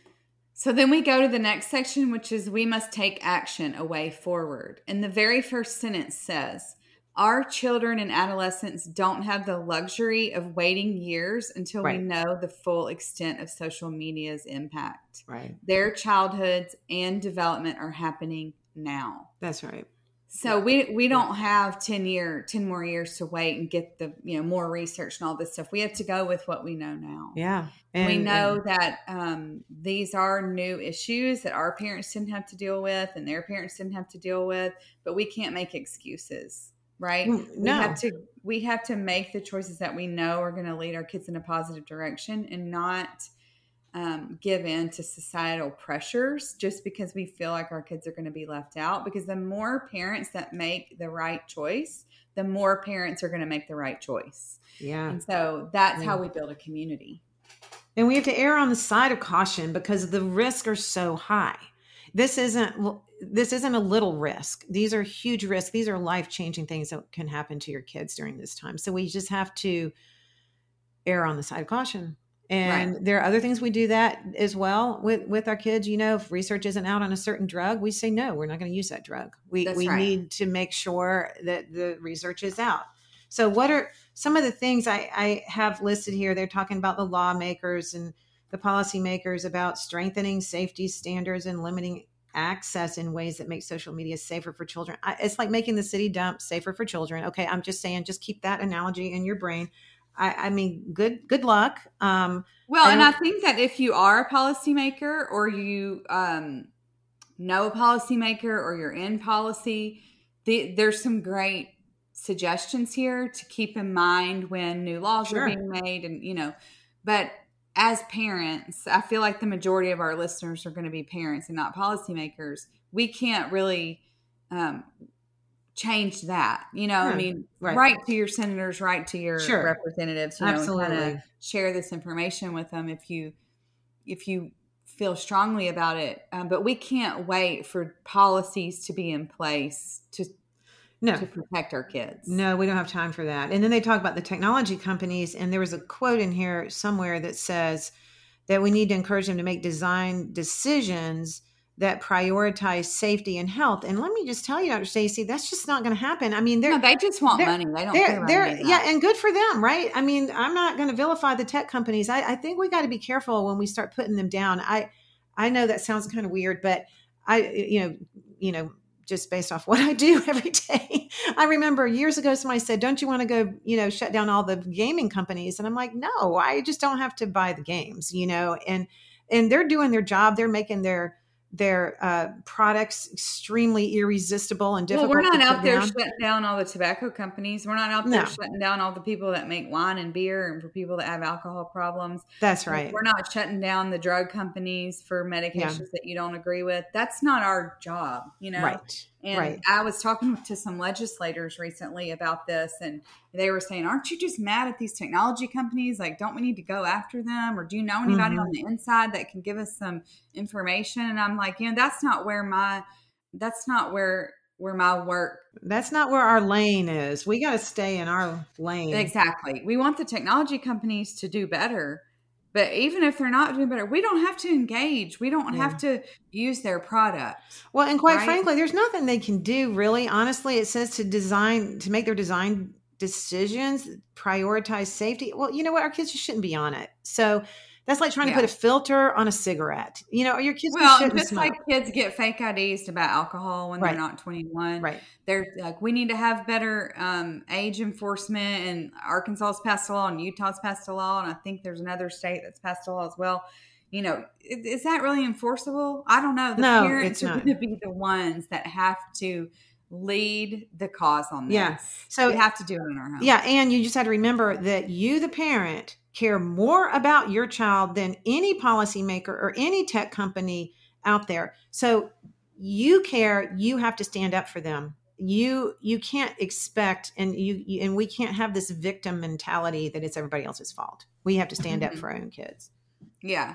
So then we go to the next section, which is we must take action, a way forward. And the very first sentence says, our children and adolescents don't have the luxury of waiting years until Right. we know the full extent of social media's impact. Right. Their childhoods and development are happening now. That's right. So we we don't have ten year, ten more years to wait and get the, you know, more research and all this stuff. We have to go with what we know now. Yeah. And, we know and, that um, these are new issues that our parents didn't have to deal with and their parents didn't have to deal with, but we can't make excuses, right? No. We have to we have to make the choices that we know are going to lead our kids in a positive direction, and not um, give in to societal pressures just because we feel like our kids are going to be left out. Because the more parents that make the right choice, the more parents are going to make the right choice. Yeah. And so that's Yeah. how we build a community. And we have to err on the side of caution because the risks are so high. This isn't this isn't a little risk. These are huge risks. These are life-changing things that can happen to your kids during this time. So we just have to err on the side of caution. And Right. there are other things we do that as well with, with our kids. You know, if research isn't out on a certain drug, we say, no, we're not going to use that drug. We, That's we right. need to make sure that the research is out. So what are some of the things I, I have listed here? They're talking about the lawmakers and the policymakers about strengthening safety standards and limiting access in ways that make social media safer for children. I, it's like making the city dump safer for children. Okay, I'm just saying, just keep that analogy in your brain. I, I mean, good good luck. Um, Well, I and I don't- think that if you are a policymaker or you um, know a policymaker or you're in policy, the, there's some great suggestions here to keep in mind when new laws Sure. are being made. And, you know, but as parents, I feel like the majority of our listeners are going to be parents and not policymakers. We can't really um, change that. You know, Yeah, I mean, right. write to your senators, write to your Sure. representatives, you know, and Absolutely. kind of share this information with them if you if you feel strongly about it. Um, but we can't wait for policies to be in place to No, to protect our kids. no, we don't have time for that. And then they talk about the technology companies. And there was a quote in here somewhere that says that we need to encourage them to make design decisions that prioritize safety and health. And let me just tell you, Doctor Stacy, that's just not going to happen. I mean, they're, No, they just want they're- money. They don't they're, care about they're any of that. yeah, and good for them, right? I mean, I'm not going to vilify the tech companies. I, I think we got to be careful when we start putting them down. I, I know that sounds kind of weird, but I, you know, you know, just based off what I do every day. I remember years ago, somebody said, don't you want to go, you know, shut down all the gaming companies? And I'm like, no, I just don't have to buy the games, you know, and, and they're doing their job. They're making their, their uh, products extremely irresistible and Well, difficult. we're not to out put there down. shutting down all the tobacco companies. We're not out there No. shutting down all the people that make wine and beer and for people that have alcohol problems. That's Like, right. we're not shutting down the drug companies for medications Yeah. that you don't agree with. That's not our job, you know? Right. And Right. I was talking to some legislators recently about this, and they were saying, aren't you just mad at these technology companies? Like, don't we need to go after them? Or do you know anybody Mhm. on the inside that can give us some information? And I'm like, you know, that's not where my, that's not where, where my work. That's not where our lane is. We got to stay in our lane. Exactly. We want the technology companies to do better. But even if they're not doing better, we don't have to engage. We don't Yeah. have to use their product. Well, and quite right? frankly, there's nothing they can do really. Honestly, it says to design, to make their design decisions, prioritize safety. Well, you know what? Our kids just shouldn't be on it. So that's like trying Yeah. to put a filter on a cigarette. You know, your kids Well, shouldn't just smoke. like kids get fake I Ds to buy alcohol when Right. they're not twenty-one. Right. They're like, we need to have better um, age enforcement. And Arkansas's passed a law and Utah's passed a law. And I think there's another state that's passed a law as well. You know, is, is that really enforceable? I don't know. The No, parents it's are not. going to be the ones that have to lead the cause on this. Yeah. So we have to do it in our home. Yeah. And you just had to remember that you, the parent, care more about your child than any policymaker or any tech company out there. So you care, you have to stand up for them. You, you can't expect, and you, you and we can't have this victim mentality that it's everybody else's fault. We have to stand up Mhm. for our own kids. Yeah.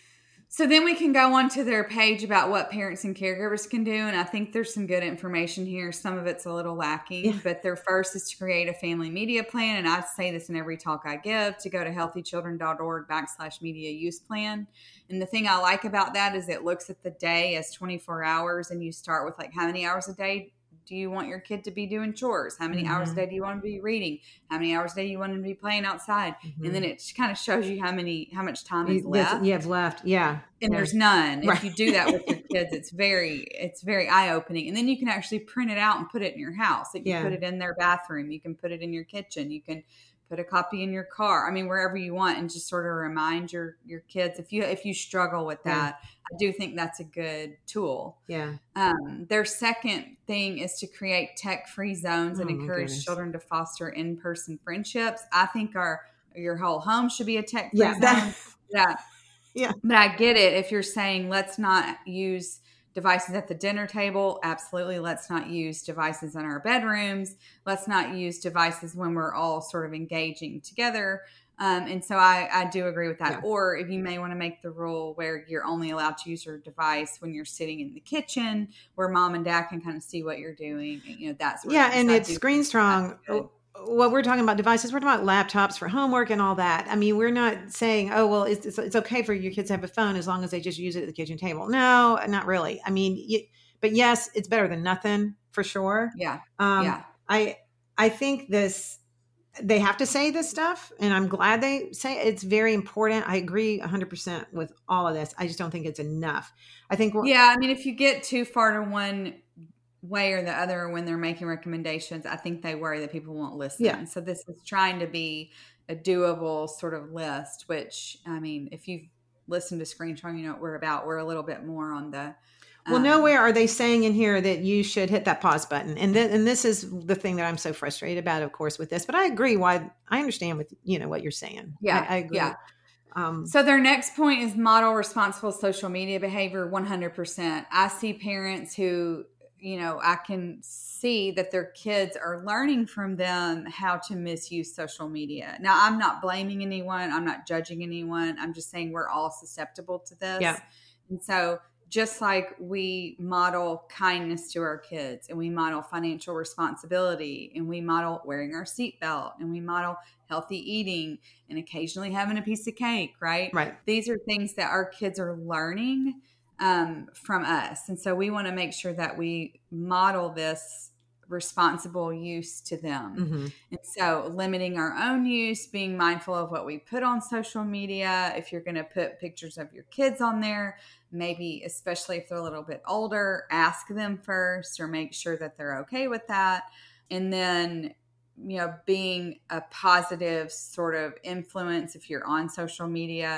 So then we can go on to their page about what parents and caregivers can do. And I think there's some good information here. Some of it's a little lacking, Yeah. but their first is to create a family media plan. And I say this in every talk I give, to go to healthychildren.org backslash media use plan. And the thing I like about that is it looks at the day as twenty-four hours, and you start with like, how many hours a day do you want your kid to be doing chores? How many Mhm. hours a day do you want to be reading? How many hours a day do you want them to be playing outside? And then it kind of shows you how many, how much time is You, left. that's- you have left. Yeah. And Yeah. there's none. If Right. you do that with your kids, it's very, it's very eye opening. And then you can actually print it out and put it in your house. Like you Yeah. put it in their bathroom. You can put it in your kitchen. You can put a copy in your car. I mean, wherever you want, and just sort of remind your, your kids. If you, if you struggle with Yeah. that, I do think that's a good tool. Yeah. Um, their second thing is to create tech-free zones and Oh, my encourage goodness. children to foster in-person friendships. I think our, your whole home should be a tech-free Yeah. zone. That, Yeah. yeah. But I get it. If you're saying let's not use devices at the dinner table, absolutely. Let's not use devices in our bedrooms. Let's not use devices when we're all sort of engaging together. Um, and so I, I do agree with that. Yeah. Or if you may want to make the rule where you're only allowed to use your device when you're sitting in the kitchen, where mom and dad can kind of see what you're doing, you know, that sort Yeah. of thing. And So I it's do screen think strong. that's good. What we're talking about devices, we're talking about laptops for homework and all that. I mean, we're not saying, oh, well, it's, it's, it's okay for your kids to have a phone as long as they just use it at the kitchen table. No, not really. I mean, you, but yes, it's better than nothing for sure. Yeah. Um, Yeah. I, I think this, they have to say this stuff, and I'm glad they say it. It's very important. I agree one hundred percent with all of this. I just don't think it's enough. I think, we're, Yeah. I mean, if you get too far to one way or the other when they're making recommendations, I think they worry that people won't listen. Yeah. So this is trying to be a doable sort of list, which, I mean, if you've listened to Screen Strong, you know what we're about. We're a little bit more on the Well, um, nowhere are they saying in here that you should hit that pause button. And then, and this is the thing that I'm so frustrated about, of course, with this, but I agree why I understand with, you know, what you're saying. Yeah. I, I agree. Yeah. Um, So their next point is model responsible social media behavior. one hundred percent. I see parents who, you know, I can see that their kids are learning from them how to misuse social media. Now, I'm not blaming anyone. I'm not judging anyone. I'm just saying we're all susceptible to this. Yeah. And so just like we model kindness to our kids, and we model financial responsibility, and we model wearing our seatbelt, and we model healthy eating, and occasionally having a piece of cake, right? Right. These are things that our kids are learning um, from us. And so we want to make sure that we model this responsible use to them. Mm-hmm. And so limiting our own use, being mindful of what we put on social media. If you're going to put pictures of your kids on there, maybe especially if they're a little bit older, ask them first or make sure that they're okay with that. And then, you know, being a positive sort of influence if you're on social media,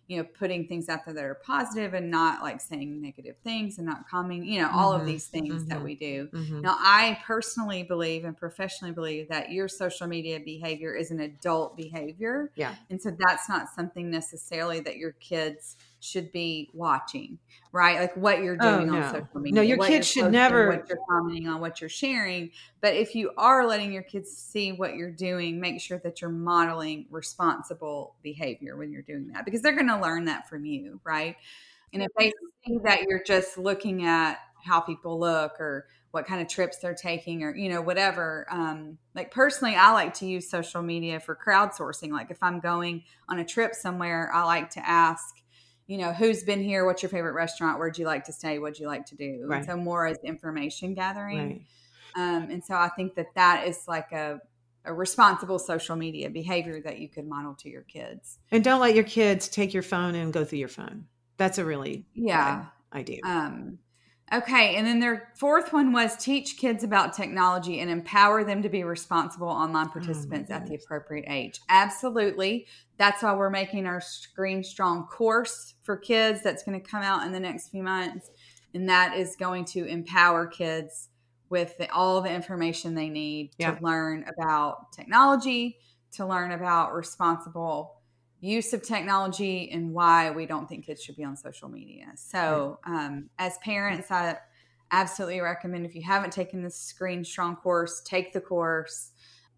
you know, putting things out there that are positive and not like saying negative things and not commenting, you know, all Mm-hmm. of these things Mm-hmm. that we do. Mm-hmm. Now, I personally believe and professionally believe that your social media behavior is an adult behavior. Yeah. And so that's not something necessarily that your kids should be watching, right? Like what you're doing Oh, on no. social media. No, your what kids you're should posting, never- what you're commenting on, what you're sharing. But if you are letting your kids see what you're doing, make sure that you're modeling responsible behavior when you're doing that, because they're going to learn that from you, right? And if they see that you're just looking at how people look or what kind of trips they're taking or, you know, whatever. Um, like personally, I like to use social media for crowdsourcing. Like if I'm going on a trip somewhere, I like to ask, you know, who's been here? What's your favorite restaurant? Where'd you like to stay? What'd you like to do? Right. And so more as information gathering. Right. Um, and so I think that that is like a, a responsible social media behavior that you could model to your kids. And don't let your kids take your phone and go through your phone. That's a really yeah bad idea. Um, okay. And then their fourth one was teach kids about technology and empower them to be responsible online participants Oh, at the appropriate age. Absolutely. That's why we're making our Screen Strong course for kids that's going to come out in the next few months. And that is going to empower kids with the, all the information they need Yeah. to learn about technology, to learn about responsible use of technology, and why we don't think kids should be on social media. So um, as parents, I absolutely recommend, if you haven't taken the Screen Strong course, take the course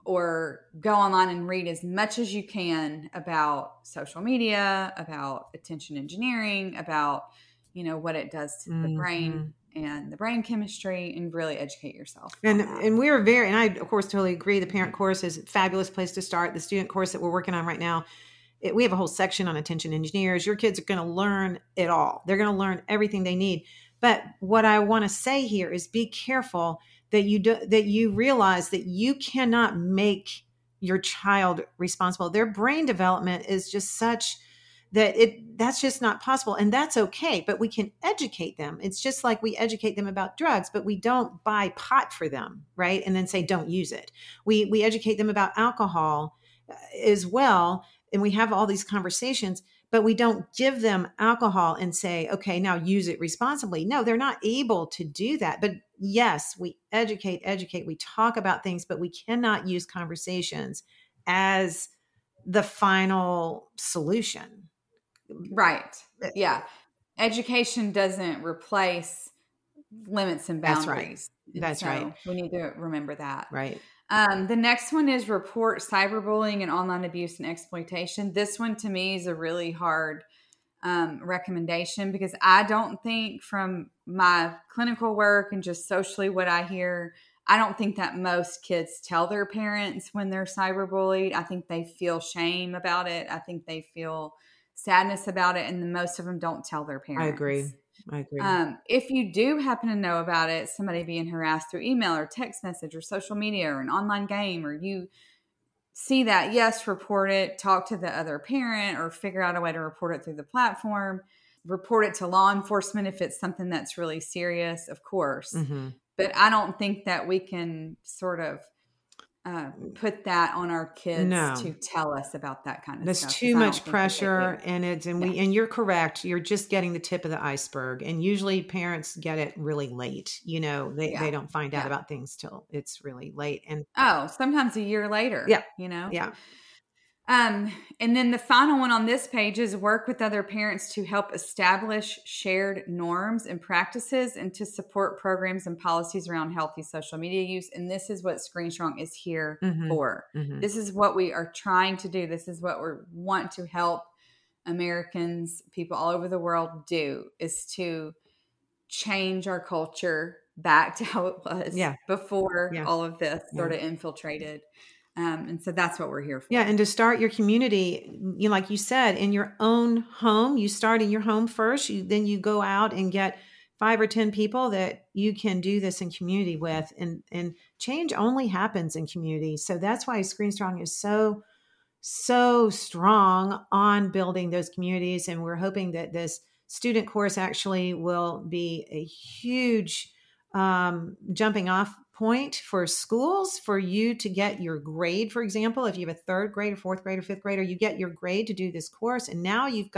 or go online and read as much as you can about social media, about attention engineering, about, you know, what it does to mm-hmm. the brain and the brain chemistry, and really educate yourself. And and we are very, and I of course totally agree, the parent course is a fabulous place to start. The student course that we're working on right now, it, we have a whole section on attention engineers. Your kids are going to learn it all. They're going to learn everything they need. But what I want to say here is be careful that you do, that you realize that you cannot make your child responsible. Their brain development is just such that it that's just not possible. And that's okay, but we can educate them. It's just like we educate them about drugs, but we don't buy pot for them, right? And then say, don't use it. We we educate them about alcohol as well. And we have all these conversations, but we don't give them alcohol and say, okay, now use it responsibly. No, they're not able to do that. But yes, we educate, educate, we talk about things, but we cannot use conversations as the final solution. Right. Yeah. Education doesn't replace limits and boundaries. That's right. And That's so right. we need to remember that. Right. Um, the next one is report cyberbullying and online abuse and exploitation. This one to me is a really hard um, recommendation, because I don't think, from my clinical work and just socially what I hear, I don't think that most kids tell their parents when they're cyberbullied. I think they feel shame about it. I think they feel sadness about it. And most of them don't tell their parents. I agree. I agree. Um, if you do happen to know about it, somebody being harassed through email or text message or social media or an online game, or you see that, yes, report it, talk to the other parent, or figure out a way to report it through the platform, report it to law enforcement if it's something that's really serious, of course. Mm-hmm. But I don't think that we can sort of uh, put that on our kids No. to tell us about that kind of There's stuff. too much pressure, and it's and we Yeah. and you're correct. You're just getting the tip of the iceberg, and usually parents get it really late. You know, they, Yeah. they don't find out Yeah. about things till it's really late. And Oh, sometimes a year later. Yeah. You know? yeah, Um, and then the final one on this page is work with other parents to help establish shared norms and practices, and to support programs and policies around healthy social media use. And this is what Screen Strong is here Mhm. for. Mhm. This is what we are trying to do. This is what we want to help Americans, people all over the world do, is to change our culture back to how it was Yeah. before Yeah. all of this sort Yeah. of infiltrated. Um, and so that's what we're here for. yeah, and to start your community, you know, like you said, in your own home. You start in your home first. You then you go out and get five or ten people that you can do this in community with, and and change only happens in community. So that's why Screen Strong is so so strong on building those communities. And we're hoping that this student course actually will be a huge um, jumping off point for schools, for you to get your grade. For example, if you have a third grade or fourth grade or fifth grader, you get your grade to do this course. And now you've got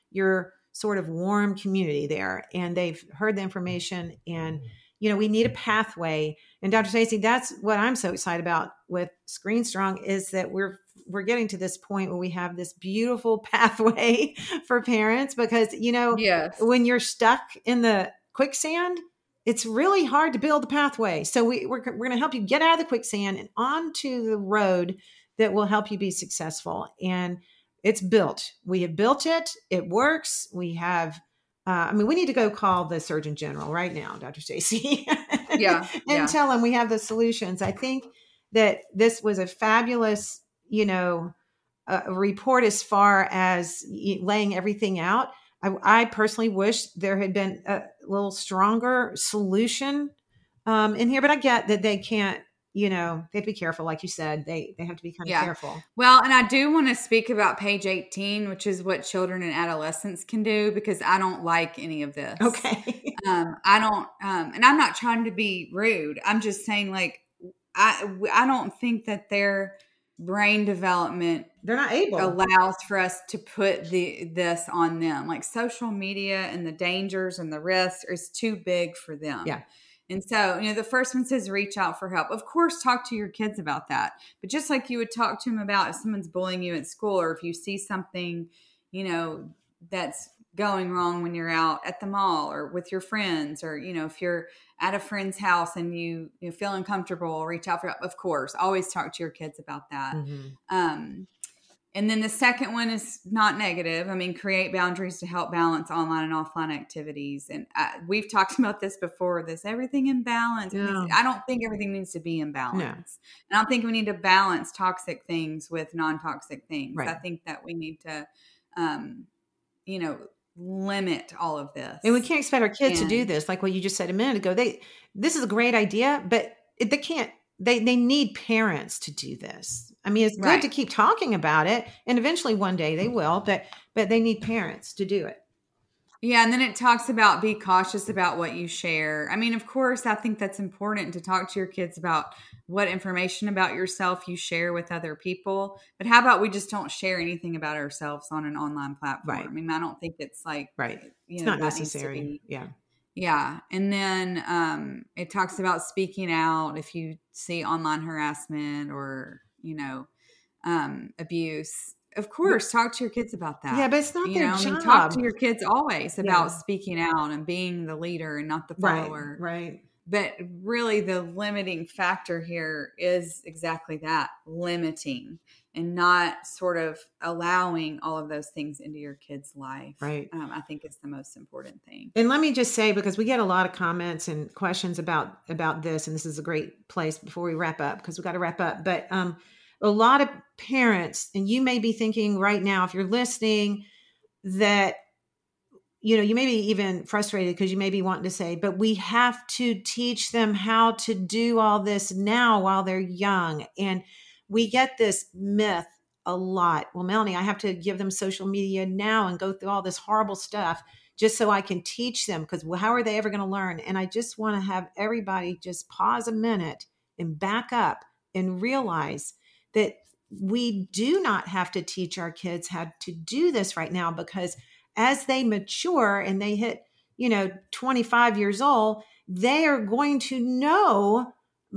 your sort of warm community there, and they've heard the information, and you know, we need a pathway. And Doctor Stacey, that's what I'm so excited about with Screen Strong, is that we're we're getting to this point where we have this beautiful pathway for parents, because, you know, Yes. when you're stuck in the quicksand, it's really hard to build the pathway. So we, we're, we're going to help you get out of the quicksand and onto the road that will help you be successful. And it's built. We have built it. It works. We have, uh, I mean, we need to go call the Surgeon General right now, Doctor Stacey, Yeah. and yeah. tell him we have the solutions. I think that this was a fabulous, you know, uh, report as far as laying everything out. I, I personally wish there had been a little stronger solution um, in here, but I get that they can't, you know, they have to be careful. Like you said, they, they have to be kind of Yeah. careful. Well, and I do want to speak about page eighteen, which is what children and adolescents can do, because I don't like any of this. Okay. um, I don't, um, and I'm not trying to be rude. I'm just saying, like, I, I don't think that their brain development They're not able. allows for us to put the this on them. Like, social media and the dangers and the risks is too big for them. Yeah. And so, you know, the first one says reach out for help. Of course, talk to your kids about that. But just like you would talk to them about if someone's bullying you at school, or if you see something, you know, that's going wrong when you're out at the mall or with your friends, or, you know, if you're at a friend's house and you, you feel uncomfortable, reach out for help. Of course, always talk to your kids about that. Mm-hmm. Um, and then the second one is not negative. I mean, create boundaries to help balance online and offline activities. And I, we've talked about this before, this everything in balance. Yeah. I don't think everything needs to be in balance. No. And I don't think we need to balance toxic things with non-toxic things. Right. I think that we need to, um, you know, limit all of this. And we can't expect our kids And- to do this. Like what you just said a minute ago, they, this is a great idea, but it, they can't, they, they need parents to do this. I mean, it's good Right. to keep talking about it, and eventually one day they will, but, but they need parents to do it. Yeah. And then it talks about be cautious about what you share. I mean, of course, I think that's important to talk to your kids about what information about yourself you share with other people. But how about we just don't share anything about ourselves on an online platform? Right. I mean, I don't think it's like, Right. you It's know, not that needs to necessary. be- Yeah. Yeah. And then um, it talks about speaking out if you see online harassment or, you know, um, abuse. Of course, talk to your kids about that. Yeah, but it's not You their know, I mean, job. talk to your kids always about Yeah. speaking out and being the leader and not the Right. follower. Right. But really, the limiting factor here is exactly that, limiting and not sort of allowing all of those things into your kid's life. Right. Um, I think is the most important thing. And let me just say, because we get a lot of comments and questions about, about this, and this is a great place before we wrap up, because we've got to wrap up. But um, a lot of parents, and you may be thinking right now, if you're listening, that, you know, you may be even frustrated because you may be wanting to say, but we have to teach them how to do all this now while they're young. And we get this myth a lot. Well, Melanie, I have to give them social media now and go through all this horrible stuff just so I can teach them, because how are they ever going to learn? And I just want to have everybody just pause a minute and back up and realize that we do not have to teach our kids how to do this right now, because as they mature and they hit, you know, twenty-five years old, they are going to know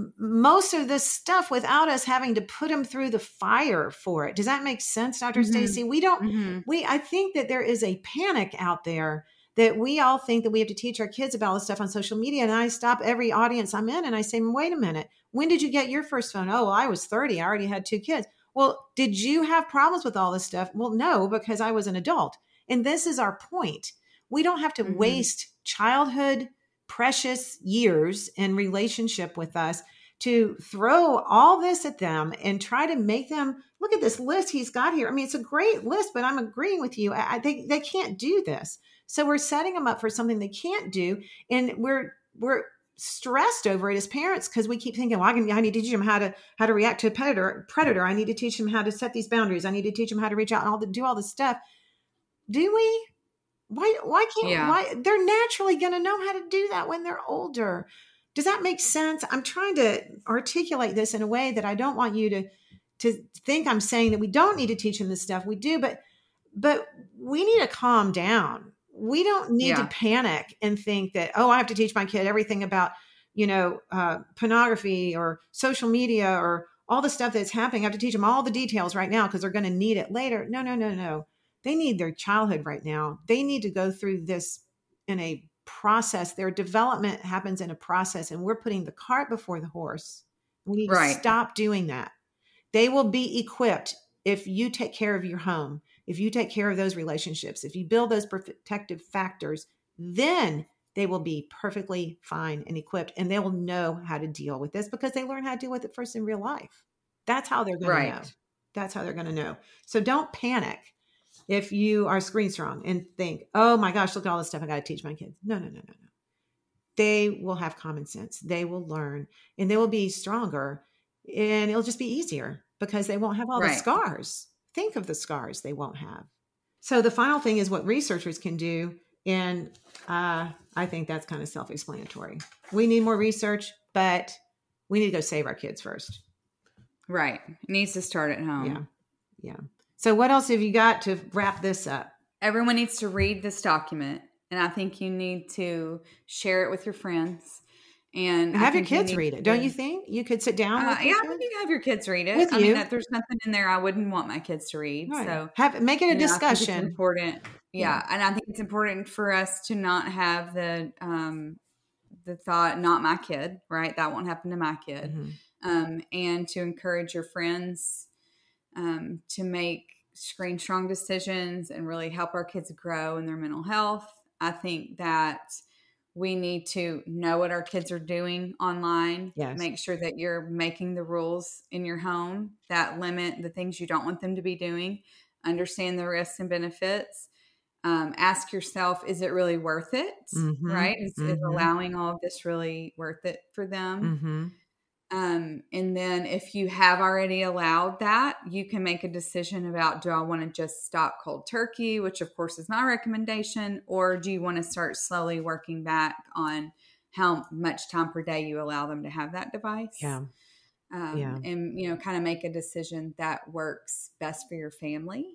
most of this stuff without us having to put them through the fire for it. Does that make sense, Doctor Mm-hmm. Stacey? We don't, Mm-hmm. we, I think that there is a panic out there that we all think that we have to teach our kids about all this stuff on social media. And I stop every audience I'm in and I say, wait a minute, when did you get your first phone? Oh, well, I was thirty. I already had two kids. Well, did you have problems with all this stuff? Well, no, because I was an adult. And this is our point. We don't have to Mhm. waste childhood, precious years in relationship with us to throw all this at them and try to make them look at this list he's got here. I mean, it's a great list, but I'm agreeing with you. I, I think they can't do this. So we're setting them up for something they can't do. And we're, we're stressed over it as parents because we keep thinking, well, I, can, I need to teach them how to, how to react to a predator, predator. I need to teach them how to set these boundaries. I need to teach them how to reach out and all the, do all this stuff. Do we? Why, why can't, Yeah. why they're naturally going to know how to do that when they're older. Does that make sense? I'm trying to articulate this in a way that I don't want you to, to think I'm saying that we don't need to teach them this stuff. We do, but but we need to calm down. We don't need Yeah. to panic and think that, oh, I have to teach my kid everything about, you know, uh, pornography or social media or all the stuff that's happening. I have to teach them all the details right now because they're going to need it later. No, no, no, no. They need their childhood right now. They need to go through this in a process. Their development happens in a process, and we're putting the cart before the horse. We need Right. to stop doing that. They will be equipped if you take care of your home, if you take care of those relationships, if you build those protective factors, then they will be perfectly fine and equipped, and they will know how to deal with this because they learn how to deal with it first in real life. That's how they're going Right. to know. That's how they're going to know. So don't panic if you are screen strong and think, oh my gosh, look at all this stuff I got to teach my kids. No, no, no, no, no. They will have common sense. They will learn, and they will be stronger, and it'll just be easier because they won't have all Right. the scars. Think of the scars they won't have. So the final thing is what researchers can do. And uh, I think that's kind of self-explanatory. We need more research, but we need to go save our kids first. Right. It needs to start at home. Yeah. Yeah. So what else have you got to wrap this up? Everyone needs to read this document. And I think you need to share it with your friends. And, And have I your think you kids need read it. to- Don't you think? You could sit down Uh, with yeah, your I kids? think you can have your kids read it. With I you. mean, that there's nothing in there I wouldn't want my kids to read. Right. So Have, make it a you know, I think discussion. it's important. Yeah. Yeah. And I think it's important for us to not have the, um, the thought, not my kid, right? That won't happen to my kid. Mhm. Um, and to encourage your friends, um, to make screen strong decisions and really help our kids grow in their mental health. I think that we need to know what our kids are doing online. Yes. Make sure that you're making the rules in your home that limit the things you don't want them to be doing. Understand the risks and benefits. Um, ask yourself, is it really worth it? Mhm. Right? Is, is Mhm. allowing all of this really worth it for them? Mm-hmm. Um, and then if you have already allowed that, you can make a decision about, do I want to just stop cold turkey, which of course is not a recommendation, or do you want to start slowly working back on how much time per day you allow them to have that device? Yeah. Um, Yeah. and, you know, kind of make a decision that works best for your family.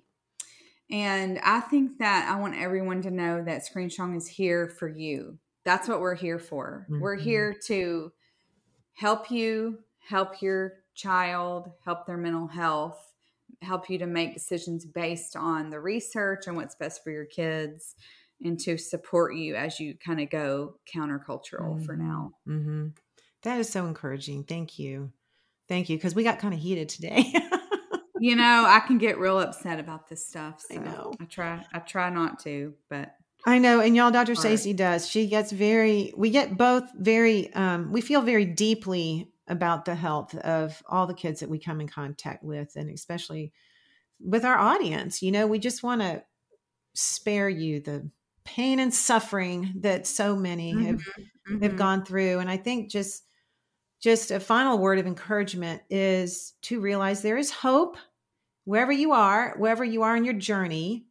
And I think that I want everyone to know that Screen Strong is here for you. That's what we're here for. We're Mhm. here to help you, help your child, help their mental health, help you to make decisions based on the research and what's best for your kids, and to support you as you kind of go countercultural for now. Mm-hmm. That is so encouraging. Thank you. Thank you. Because we got kind of heated today. You know, I can get real upset about this stuff. So I know. I try, I try not to, but I know. And y'all, Doctor Hard. Stacey does. She gets very, we get both very, um, we feel very deeply about the health of all the kids that we come in contact with, and especially with our audience. You know, we just want to spare you the pain and suffering that so many have, Mhm, have mhm. gone through. And I think just, just a final word of encouragement is to realize there is hope wherever you are, wherever you are in your journey.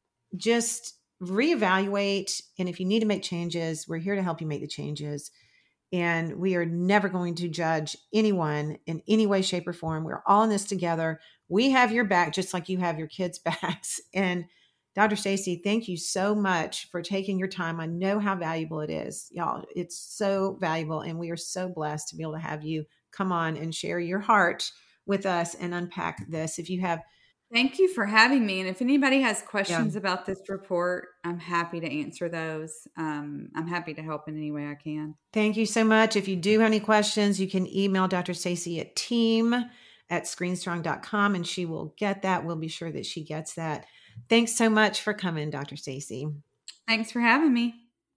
Just reevaluate. And if you need to make changes, we're here to help you make the changes. And we are never going to judge anyone in any way, shape, or form. We're all in this together. We have your back, just like you have your kids' backs. And Doctor Stacey, thank you so much for taking your time. I know how valuable it is, y'all. It's so valuable. And we are so blessed to be able to have you come on and share your heart with us and unpack this. If you have Thank you for having me. And if anybody has questions yeah. about this report, I'm happy to answer those. Um, I'm happy to help in any way I can. Thank you so much. If you do have any questions, you can email Doctor Stacey at team at screenstrong dot com, and she will get that. We'll be sure that she gets that. Thanks so much for coming, Doctor Stacey. Thanks for having me.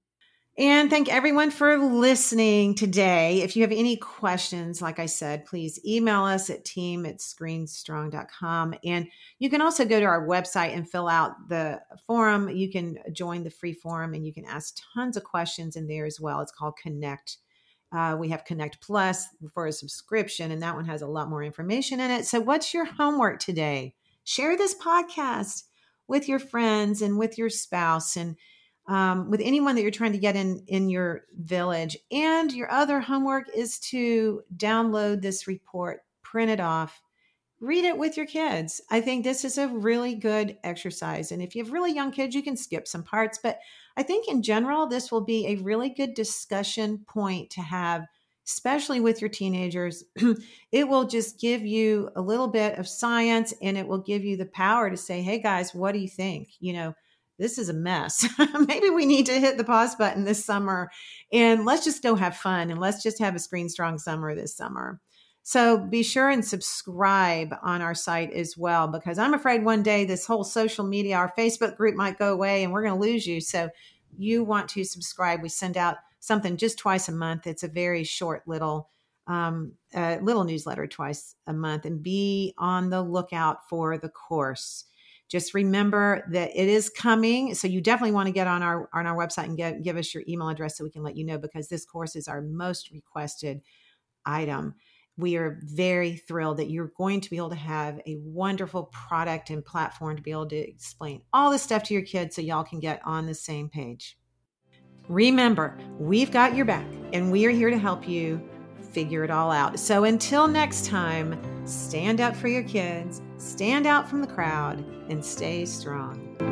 And thank everyone for listening today. If you have any questions, like I said, please email us at team at screenstrong dot com. And you can also go to our website and fill out the forum. You can join the free forum and you can ask tons of questions in there as well. It's called Connect. Uh, we have Connect Plus for a subscription, and that one has a lot more information in it. So what's your homework today? Share this podcast with your friends and with your spouse, and Um, with anyone that you're trying to get in, in your village. And your other homework is to download this report, print it off, read it with your kids. I think this is a really good exercise. And if you have really young kids, you can skip some parts. But I think in general, this will be a really good discussion point to have, especially with your teenagers. It will just give you a little bit of science, and it will give you the power to say, hey guys, what do you think? You know, this is a mess. Maybe we need to hit the pause button this summer, and let's just go have fun, and let's just have a Screen Strong summer this summer. So be sure and subscribe on our site as well, because I'm afraid one day this whole social media, our Facebook group might go away and we're going to lose you. So you want to subscribe. We send out something just twice a month. It's a very short little, um, uh, little newsletter twice a month, and be on the lookout for the course. Just remember that it is coming. So you definitely want to get on our, on our website and get, give us your email address so we can let you know, because this course is our most requested item. We are very thrilled that you're going to be able to have a wonderful product and platform to be able to explain all this stuff to your kids so y'all can get on the same page. Remember, we've got your back, and we are here to help you figure it all out. So until next time, stand up for your kids, stand out from the crowd, and stay strong.